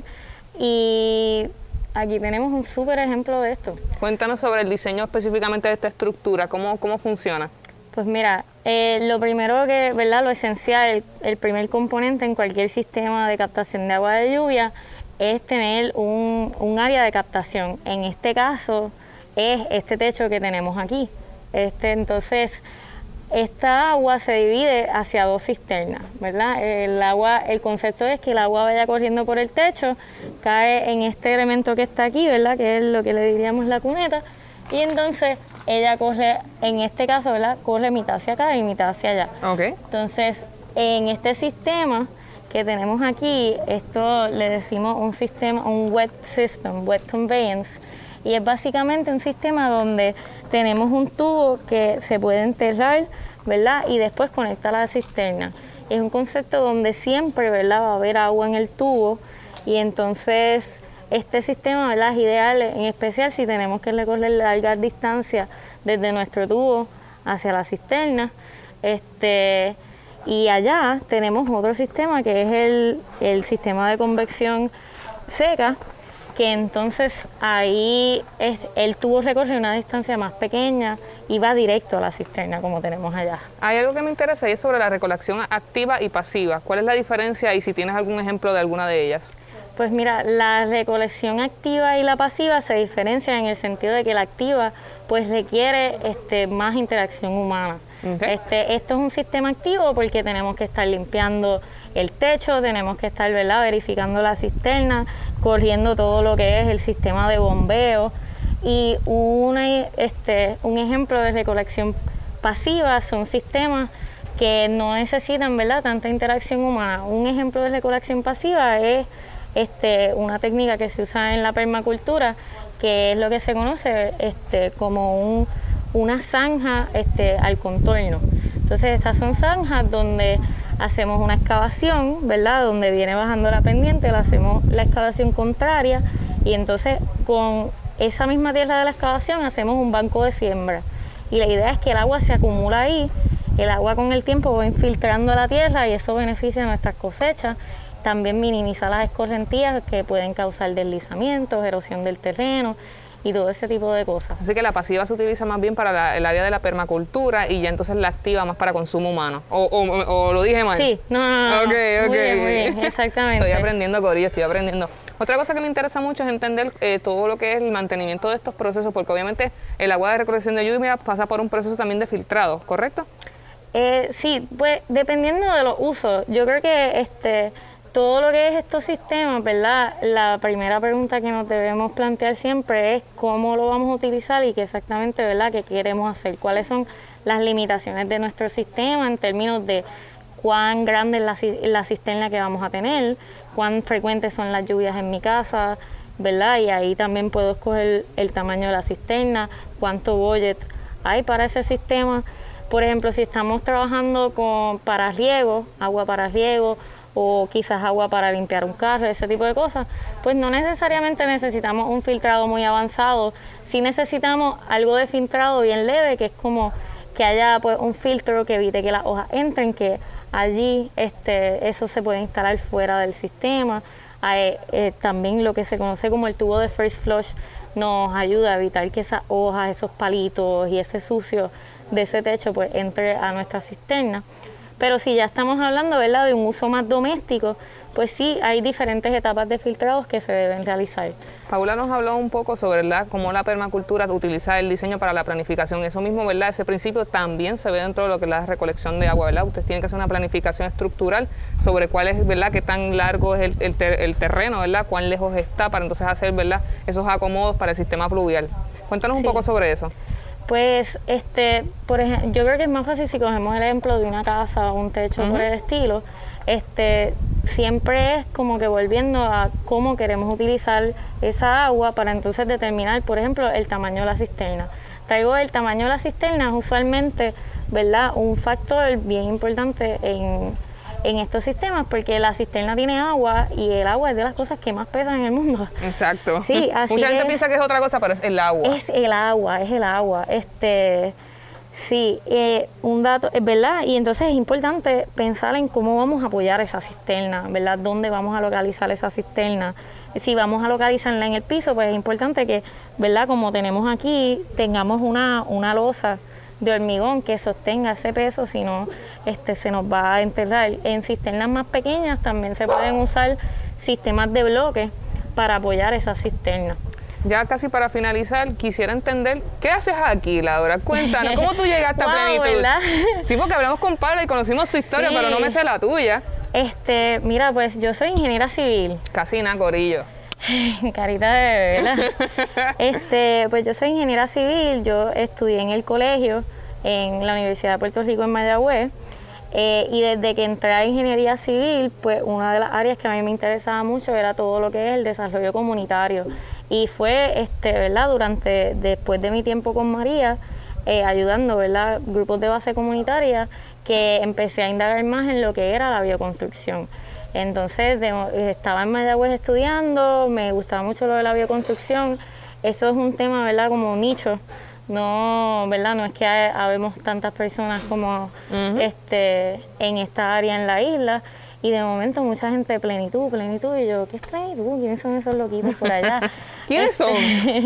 Y aquí tenemos un súper ejemplo de esto. Cuéntanos sobre el diseño específicamente de esta estructura, cómo, cómo funciona. Pues mira, eh, lo primero que, ¿verdad?, lo esencial, el, el primer componente en cualquier sistema de captación de agua de lluvia es tener un, un área de captación. En este caso es este techo que tenemos aquí. Este, entonces, esta agua se divide hacia dos cisternas, ¿verdad? El agua, el concepto es que el agua vaya corriendo por el techo, cae en este elemento que está aquí, ¿verdad?, que es lo que le diríamos la cuneta, y entonces ella corre, en este caso, ¿verdad?, corre mitad hacia acá y mitad hacia allá. Okay. Entonces, en este sistema que tenemos aquí, esto le decimos un sistema, un wet system, wet conveyance, y es básicamente un sistema donde tenemos un tubo que se puede enterrar, ¿verdad?, y después conecta a la cisterna. Es un concepto donde siempre, ¿verdad?, va a haber agua en el tubo, y entonces este sistema, ¿verdad?, es ideal, en especial si tenemos que recorrer largas distancias desde nuestro tubo hacia la cisterna. Este, y allá tenemos otro sistema que es el, el sistema de convección seca, que entonces ahí es, el tubo recorre una distancia más pequeña y va directo a la cisterna, como tenemos allá. Hay algo que me interesa y es sobre la recolección activa y pasiva. ¿Cuál es la diferencia y si tienes algún ejemplo de alguna de ellas? Pues mira, la recolección activa y la pasiva se diferencian en el sentido de que la activa pues requiere este, más interacción humana. Okay. Este, esto es un sistema activo porque tenemos que estar limpiando el techo, tenemos que estar, ¿verdad?, verificando la cisterna, corriendo todo lo que es el sistema de bombeo. Y una, este, un ejemplo de recolección pasiva son sistemas que no necesitan, ¿verdad?, tanta interacción humana. Un ejemplo de recolección pasiva es Este, una técnica que se usa en la permacultura, que es lo que se conoce este, como un, una zanja este, al contorno. Entonces, estas son zanjas donde hacemos una excavación, ¿verdad?, donde viene bajando la pendiente, le hacemos la excavación contraria y entonces con esa misma tierra de la excavación hacemos un banco de siembra. Y la idea es que el agua se acumula ahí, el agua con el tiempo va infiltrando la tierra y eso beneficia nuestras cosechas. También minimiza las escorrentías que pueden causar deslizamientos, erosión del terreno y todo ese tipo de cosas. Así que la pasiva se utiliza más bien para la, el área de la permacultura y ya entonces la activa más para consumo humano. ¿O, o, o lo dije mal? Sí, no, no, no. Okay, no. okay. Muy bien, muy bien, exactamente. Estoy aprendiendo, Corillo, estoy aprendiendo. Otra cosa que me interesa mucho es entender eh, todo lo que es el mantenimiento de estos procesos, porque obviamente el agua de recolección de lluvia pasa por un proceso también de filtrado, ¿correcto? Eh, sí, pues dependiendo de los usos, yo creo que este... todo lo que es estos sistemas, ¿verdad? La primera pregunta que nos debemos plantear siempre es cómo lo vamos a utilizar y qué exactamente, ¿verdad?, qué queremos hacer, cuáles son las limitaciones de nuestro sistema en términos de cuán grande es la, la cisterna que vamos a tener, cuán frecuentes son las lluvias en mi casa, ¿verdad? Y ahí también puedo escoger el tamaño de la cisterna, cuánto budget hay para ese sistema. Por ejemplo, si estamos trabajando con para riego, agua para riego, o quizás agua para limpiar un carro, ese tipo de cosas, pues no necesariamente necesitamos un filtrado muy avanzado. Sí necesitamos algo de filtrado bien leve, que es como que haya pues un filtro que evite que las hojas entren, que allí este, eso se puede instalar fuera del sistema. Hay, eh, también lo que se conoce como el tubo de first flush nos ayuda a evitar que esas hojas, esos palitos y ese sucio de ese techo pues entre a nuestra cisterna. Pero si ya estamos hablando, ¿verdad?, de un uso más doméstico, pues sí, hay diferentes etapas de filtrados que se deben realizar. Paula nos habló un poco sobre, ¿verdad?, cómo la permacultura utiliza el diseño para la planificación. Eso mismo, ¿verdad?, ese principio también se ve dentro de lo que es la recolección de agua, ¿verdad? Ustedes tienen que hacer una planificación estructural sobre cuál es, ¿verdad?, qué tan largo es el, el, ter el terreno, ¿verdad?, cuán lejos está, para entonces hacer, ¿verdad?, esos acomodos para el sistema pluvial. Cuéntanos un Sí. poco sobre eso. Pues, este, por ejemplo, yo creo que es más fácil si cogemos el ejemplo de una casa o un techo Uh-huh. por el estilo. Este, siempre es como que volviendo a cómo queremos utilizar esa agua para entonces determinar, por ejemplo, el tamaño de la cisterna. Traigo el tamaño de la cisterna, es usualmente, ¿verdad?, un factor bien importante en, en estos sistemas, porque la cisterna tiene agua y el agua es de las cosas que más pesan en el mundo. Exacto. Sí, así Mucha gente que- piensa que es otra cosa, pero es el agua. Es el agua, es el agua. Este, sí, eh, un dato, es verdad, y entonces es importante pensar en cómo vamos a apoyar esa cisterna, ¿verdad? ¿Dónde vamos a localizar esa cisterna? Si vamos a localizarla en el piso, pues es importante que, ¿verdad?, como tenemos aquí, tengamos una, una losa de hormigón que sostenga ese peso, si no, este, se nos va a enterrar. En cisternas más pequeñas también se pueden usar sistemas de bloques para apoyar esa cisterna. Ya casi para finalizar, quisiera entender, ¿qué haces aquí, Laura? Cuéntanos, ¿cómo tú llegaste a Wow, plenitud? ¿verdad? Sí, porque hablamos con Pablo y conocimos su historia, Sí. pero no me sé la tuya. Este, mira, pues yo soy ingeniera civil. Casi nada, corillo. Carita de bebé, ¿verdad? Este, pues yo soy ingeniera civil, yo estudié en el colegio, en la Universidad de Puerto Rico en Mayagüez, eh, y desde que entré a ingeniería civil, pues una de las áreas que a mí me interesaba mucho era todo lo que es el desarrollo comunitario. Y fue, este, ¿verdad?, durante, después de mi tiempo con María, eh, ayudando, ¿verdad?, grupos de base comunitaria, que empecé a indagar más en lo que era la bioconstrucción. Entonces de, estaba en Mayagüez estudiando, me gustaba mucho lo de la bioconstrucción. Eso es un tema, ¿verdad?, como un nicho. No, ¿verdad?, no es que hay, habemos tantas personas como Ujú. este, en esta área en la isla. Y de momento mucha gente, plenitud, plenitud, y yo, ¿qué es plenitud? ¿Quiénes son esos loquitos por allá? ¿Quiénes son?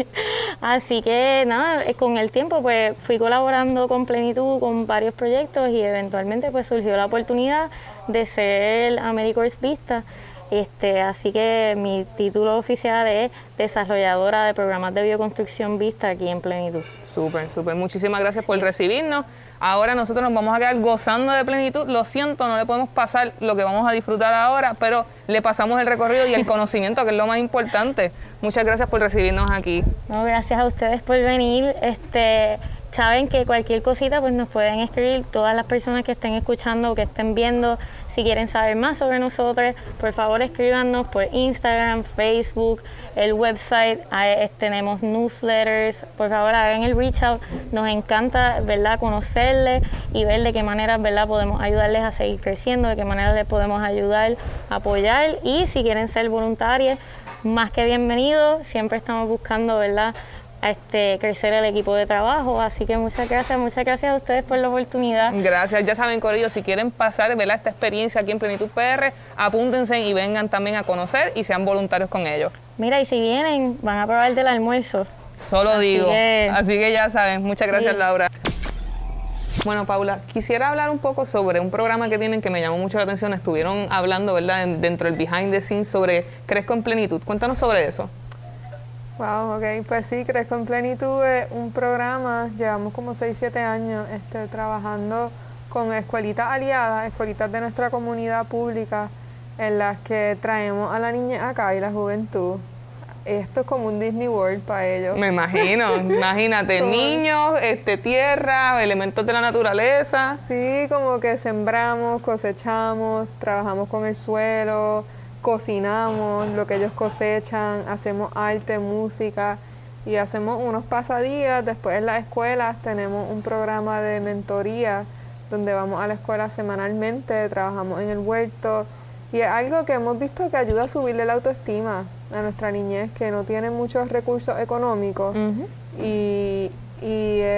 Así que nada, eh, con el tiempo pues fui colaborando con Plenitud con varios proyectos y eventualmente pues surgió la oportunidad de ser AmeriCorps Vista. Este, así que mi título oficial es desarrolladora de programas de bioconstrucción Vista aquí en Plenitud. Súper, súper. Muchísimas gracias por recibirnos. Ahora nosotros nos vamos a quedar gozando de plenitud. Lo siento, no le podemos pasar lo que vamos a disfrutar ahora, pero le pasamos el recorrido y el conocimiento, que es lo más importante. Muchas gracias por recibirnos aquí. No, gracias a ustedes por venir. Este, saben que cualquier cosita pues nos pueden escribir todas las personas que estén escuchando o que estén viendo. Si quieren saber más sobre nosotros, por favor escríbanos por Instagram, Facebook, el website, ahí tenemos newsletters. Por favor hagan el reach out. Nos encanta, ¿verdad?, conocerles y ver de qué manera, ¿verdad?, podemos ayudarles a seguir creciendo, de qué manera les podemos ayudar, apoyar. Y si quieren ser voluntarios, más que bienvenidos. Siempre estamos buscando, ¿verdad?, a este, crecer el equipo de trabajo. Así que muchas gracias, muchas gracias a ustedes por la oportunidad. Gracias. Ya saben, corillo, si quieren pasar, ¿verdad?, esta experiencia aquí en Plenitud P R, apúntense y vengan también a conocer y sean voluntarios con ellos. Mira, y si vienen, van a probar del almuerzo. Solo Así digo. que- Así que ya saben. Muchas gracias, Sí. Laura. Bueno, Paula, quisiera hablar un poco sobre un programa que tienen que me llamó mucho la atención. Estuvieron hablando, ¿verdad?, en- dentro del behind the scenes sobre Crezco en Plenitud. Cuéntanos sobre eso. Wow, ok, pues sí, Crezco en Plenitud es un programa, llevamos como seis, siete años este, trabajando con escuelitas aliadas, escuelitas de nuestra comunidad pública, en las que traemos a la niña acá y la juventud. Esto es como un Disney World para ellos. Me imagino, imagínate, Como- niños, este, tierra, elementos de la naturaleza. Sí, como que sembramos, cosechamos, trabajamos con el suelo, cocinamos lo que ellos cosechan, hacemos arte, música y hacemos unos pasadías. Después en las escuelas tenemos un programa de mentoría donde vamos a la escuela semanalmente, trabajamos en el huerto y es algo que hemos visto que ayuda a subirle la autoestima a nuestra niñez que no tiene muchos recursos económicos y, y es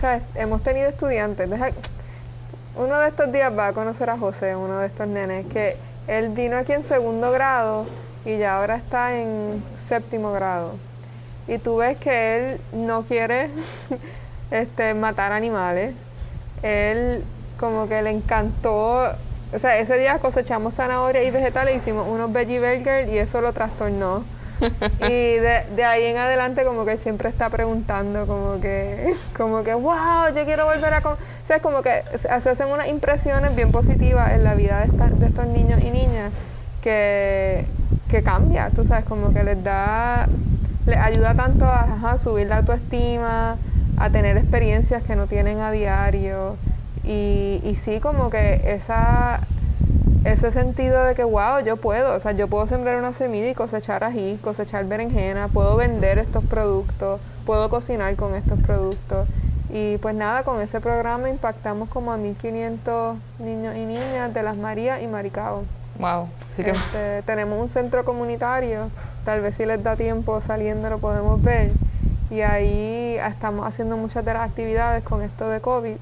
sea, hemos tenido estudiantes, deja, uno de estos días va a conocer a José, uno de estos nenes, que él vino aquí en segundo grado y ya ahora está en séptimo grado. Y tú ves que él no quiere este, matar animales. Él como que le encantó, o sea, ese día cosechamos zanahoria y vegetales, hicimos unos veggie burgers y eso lo trastornó. Y de, de ahí en adelante como que él siempre está preguntando como que, como que, wow, yo quiero volver a comer. O sea, como que se hacen unas impresiones bien positivas en la vida de, esta, de estos niños y niñas que, que cambia, tú sabes, como que les da, les ayuda tanto a ajá, subir la autoestima, a tener experiencias que no tienen a diario. Y, y sí, como que esa... ese sentido de que, wow, yo puedo, o sea, yo puedo sembrar una semilla y cosechar ají, cosechar berenjena, puedo vender estos productos, puedo cocinar con estos productos. Y pues nada, con ese programa impactamos como a mil quinientos niños y niñas de Las Marías y Maricao. Wow. Así que... este, tenemos un centro comunitario, tal vez si les da tiempo saliendo lo podemos ver. Y ahí estamos haciendo muchas de las actividades con esto de COVID.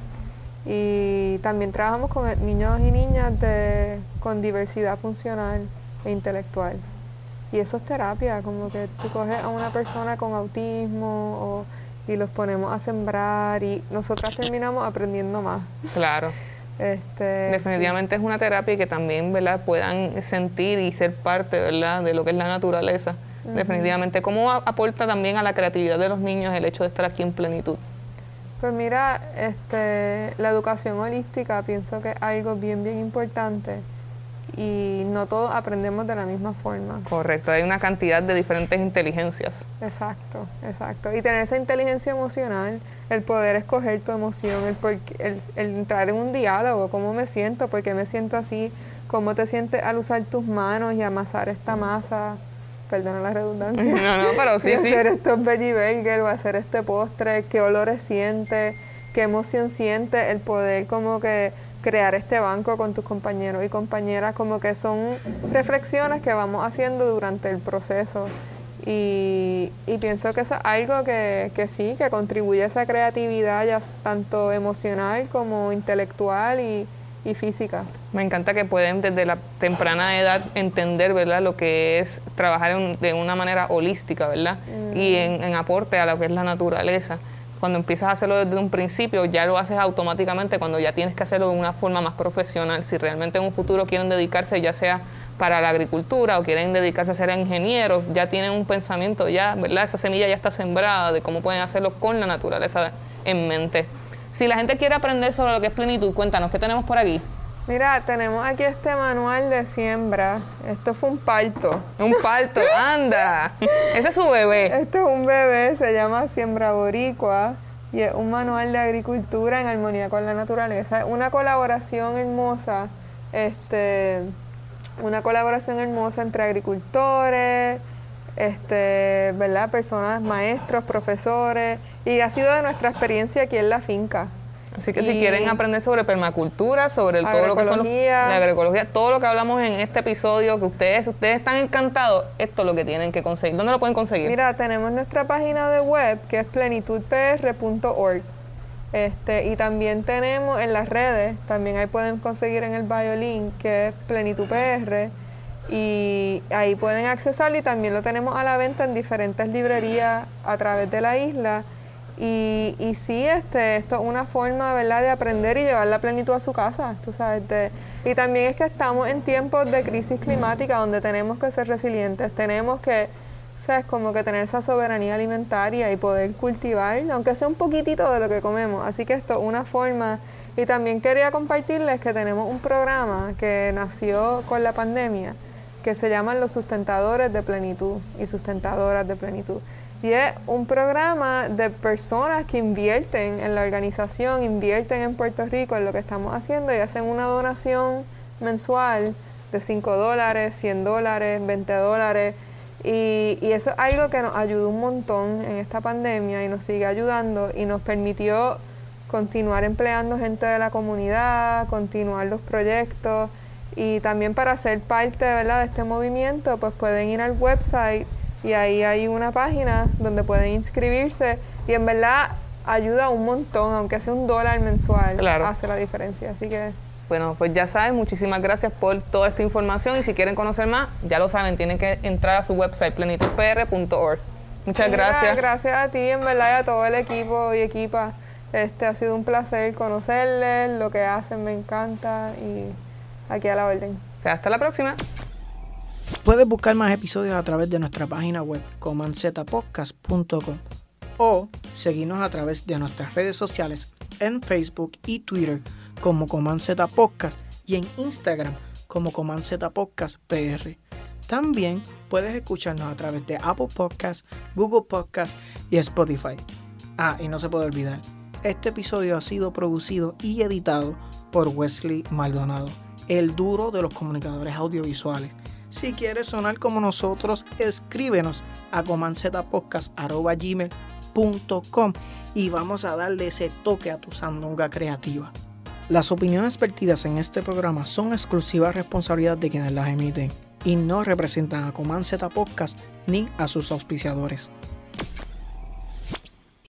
Y también trabajamos con niños y niñas de, con diversidad funcional e intelectual. Y eso es terapia, como que tú coges a una persona con autismo o, y los ponemos a sembrar y nosotras terminamos aprendiendo más. Claro. Este, Definitivamente sí. es una terapia que también, ¿verdad?, puedan sentir y ser parte, ¿verdad?, de lo que es la naturaleza. Uh-huh. Definitivamente. ¿Cómo aporta también a la creatividad de los niños el hecho de estar aquí en plenitud? Pues mira, este, la educación holística pienso que es algo bien, bien importante y no todos aprendemos de la misma forma. Correcto, hay una cantidad de diferentes inteligencias. Exacto, exacto. Y tener esa inteligencia emocional, el poder escoger tu emoción, el, por, el, el entrar en un diálogo, cómo me siento, por qué me siento así, cómo te sientes al usar tus manos y amasar esta masa. Perdona la redundancia. No, no, pero sí, y sí. hacer estos veggie burgers o hacer este postre, qué olores siente, qué emoción siente, el poder como que crear este banco con tus compañeros y compañeras, como que son reflexiones que vamos haciendo durante el proceso. Y, y pienso que eso es algo que, que sí, que contribuye a esa creatividad, ya tanto emocional como intelectual y, y física. Me encanta que pueden desde la temprana edad entender, ¿verdad?, lo que es trabajar en, de una manera holística, ¿verdad? Mm. Y en, en aporte a lo que es la naturaleza. Cuando empiezas a hacerlo desde un principio, ya lo haces automáticamente cuando ya tienes que hacerlo de una forma más profesional. Si realmente en un futuro quieren dedicarse, ya sea para la agricultura o quieren dedicarse a ser ingenieros, ya tienen un pensamiento, ya, ¿verdad? Esa semilla ya está sembrada de cómo pueden hacerlo con la naturaleza en mente. Si la gente quiere aprender sobre lo que es plenitud, cuéntanos, ¿qué tenemos por aquí? Mira, tenemos aquí este manual de siembra. Esto fue un parto. Un parto, anda. Ese es su bebé. Este es un bebé, se llama Siembra Boricua y es un manual de agricultura en armonía con la naturaleza. Es una colaboración hermosa, este, una colaboración hermosa entre agricultores, este, ¿verdad?, personas, maestros, profesores, y ha sido de nuestra experiencia aquí en la finca. Así que y si quieren aprender sobre permacultura, sobre el, todo lo que son los, la agroecología, todo lo que hablamos en este episodio, que ustedes, ustedes están encantados, esto es lo que tienen que conseguir. ¿Dónde lo pueden conseguir? Mira, tenemos nuestra página de web que es plenitud p r punto org. Este, y también tenemos en las redes, también ahí pueden conseguir en el biolink, que es Plenitud P R, y ahí pueden accesar y también lo tenemos a la venta en diferentes librerías a través de la isla. Y, y sí, este, esto es una forma, ¿verdad?, de aprender y llevar la plenitud a su casa, tú sabes. De, y también es que estamos en tiempos de crisis climática donde tenemos que ser resilientes, tenemos que, ¿sabes?, como que tener esa soberanía alimentaria y poder cultivar, aunque sea un poquitito de lo que comemos. Así que esto es una forma. Y también quería compartirles que tenemos un programa que nació con la pandemia, que se llaman los sustentadores de plenitud y sustentadoras de plenitud. Y es un programa de personas que invierten en la organización, invierten en Puerto Rico en lo que estamos haciendo y hacen una donación mensual de cinco dólares, cien dólares, veinte dólares. Y, y eso es algo que nos ayudó un montón en esta pandemia y nos sigue ayudando y nos permitió continuar empleando gente de la comunidad, continuar los proyectos y también para ser parte, ¿verdad?, de este movimiento, pues pueden ir al website y ahí hay una página donde pueden inscribirse y en verdad ayuda un montón, aunque sea un dólar mensual, Claro. hace la diferencia. Así que Bueno, pues ya saben, muchísimas gracias por toda esta información y si quieren conocer más, ya lo saben, tienen que entrar a su website plenitud p r punto org. Muchas Mira, gracias. Gracias a ti, en verdad, y a todo el equipo y equipa. Este, ha sido un placer conocerles, lo que hacen me encanta y aquí a la orden. O sea, hasta la próxima. Puedes buscar más episodios a través de nuestra página web command z podcast punto com o seguirnos a través de nuestras redes sociales en Facebook y Twitter como Command Z Podcast y en Instagram como Command Z Podcast P R. También puedes escucharnos a través de Apple Podcasts, Google Podcasts y Spotify. Ah, y no se puede olvidar, este episodio ha sido producido y editado por Wesley Maldonado, el duro de los comunicadores audiovisuales. Si quieres sonar como nosotros, escríbenos a command z podcast arroba gmail punto com y vamos a darle ese toque a tu sandunga creativa. Las opiniones vertidas en este programa son exclusiva responsabilidad de quienes las emiten y no representan a Command Z Podcast ni a sus auspiciadores.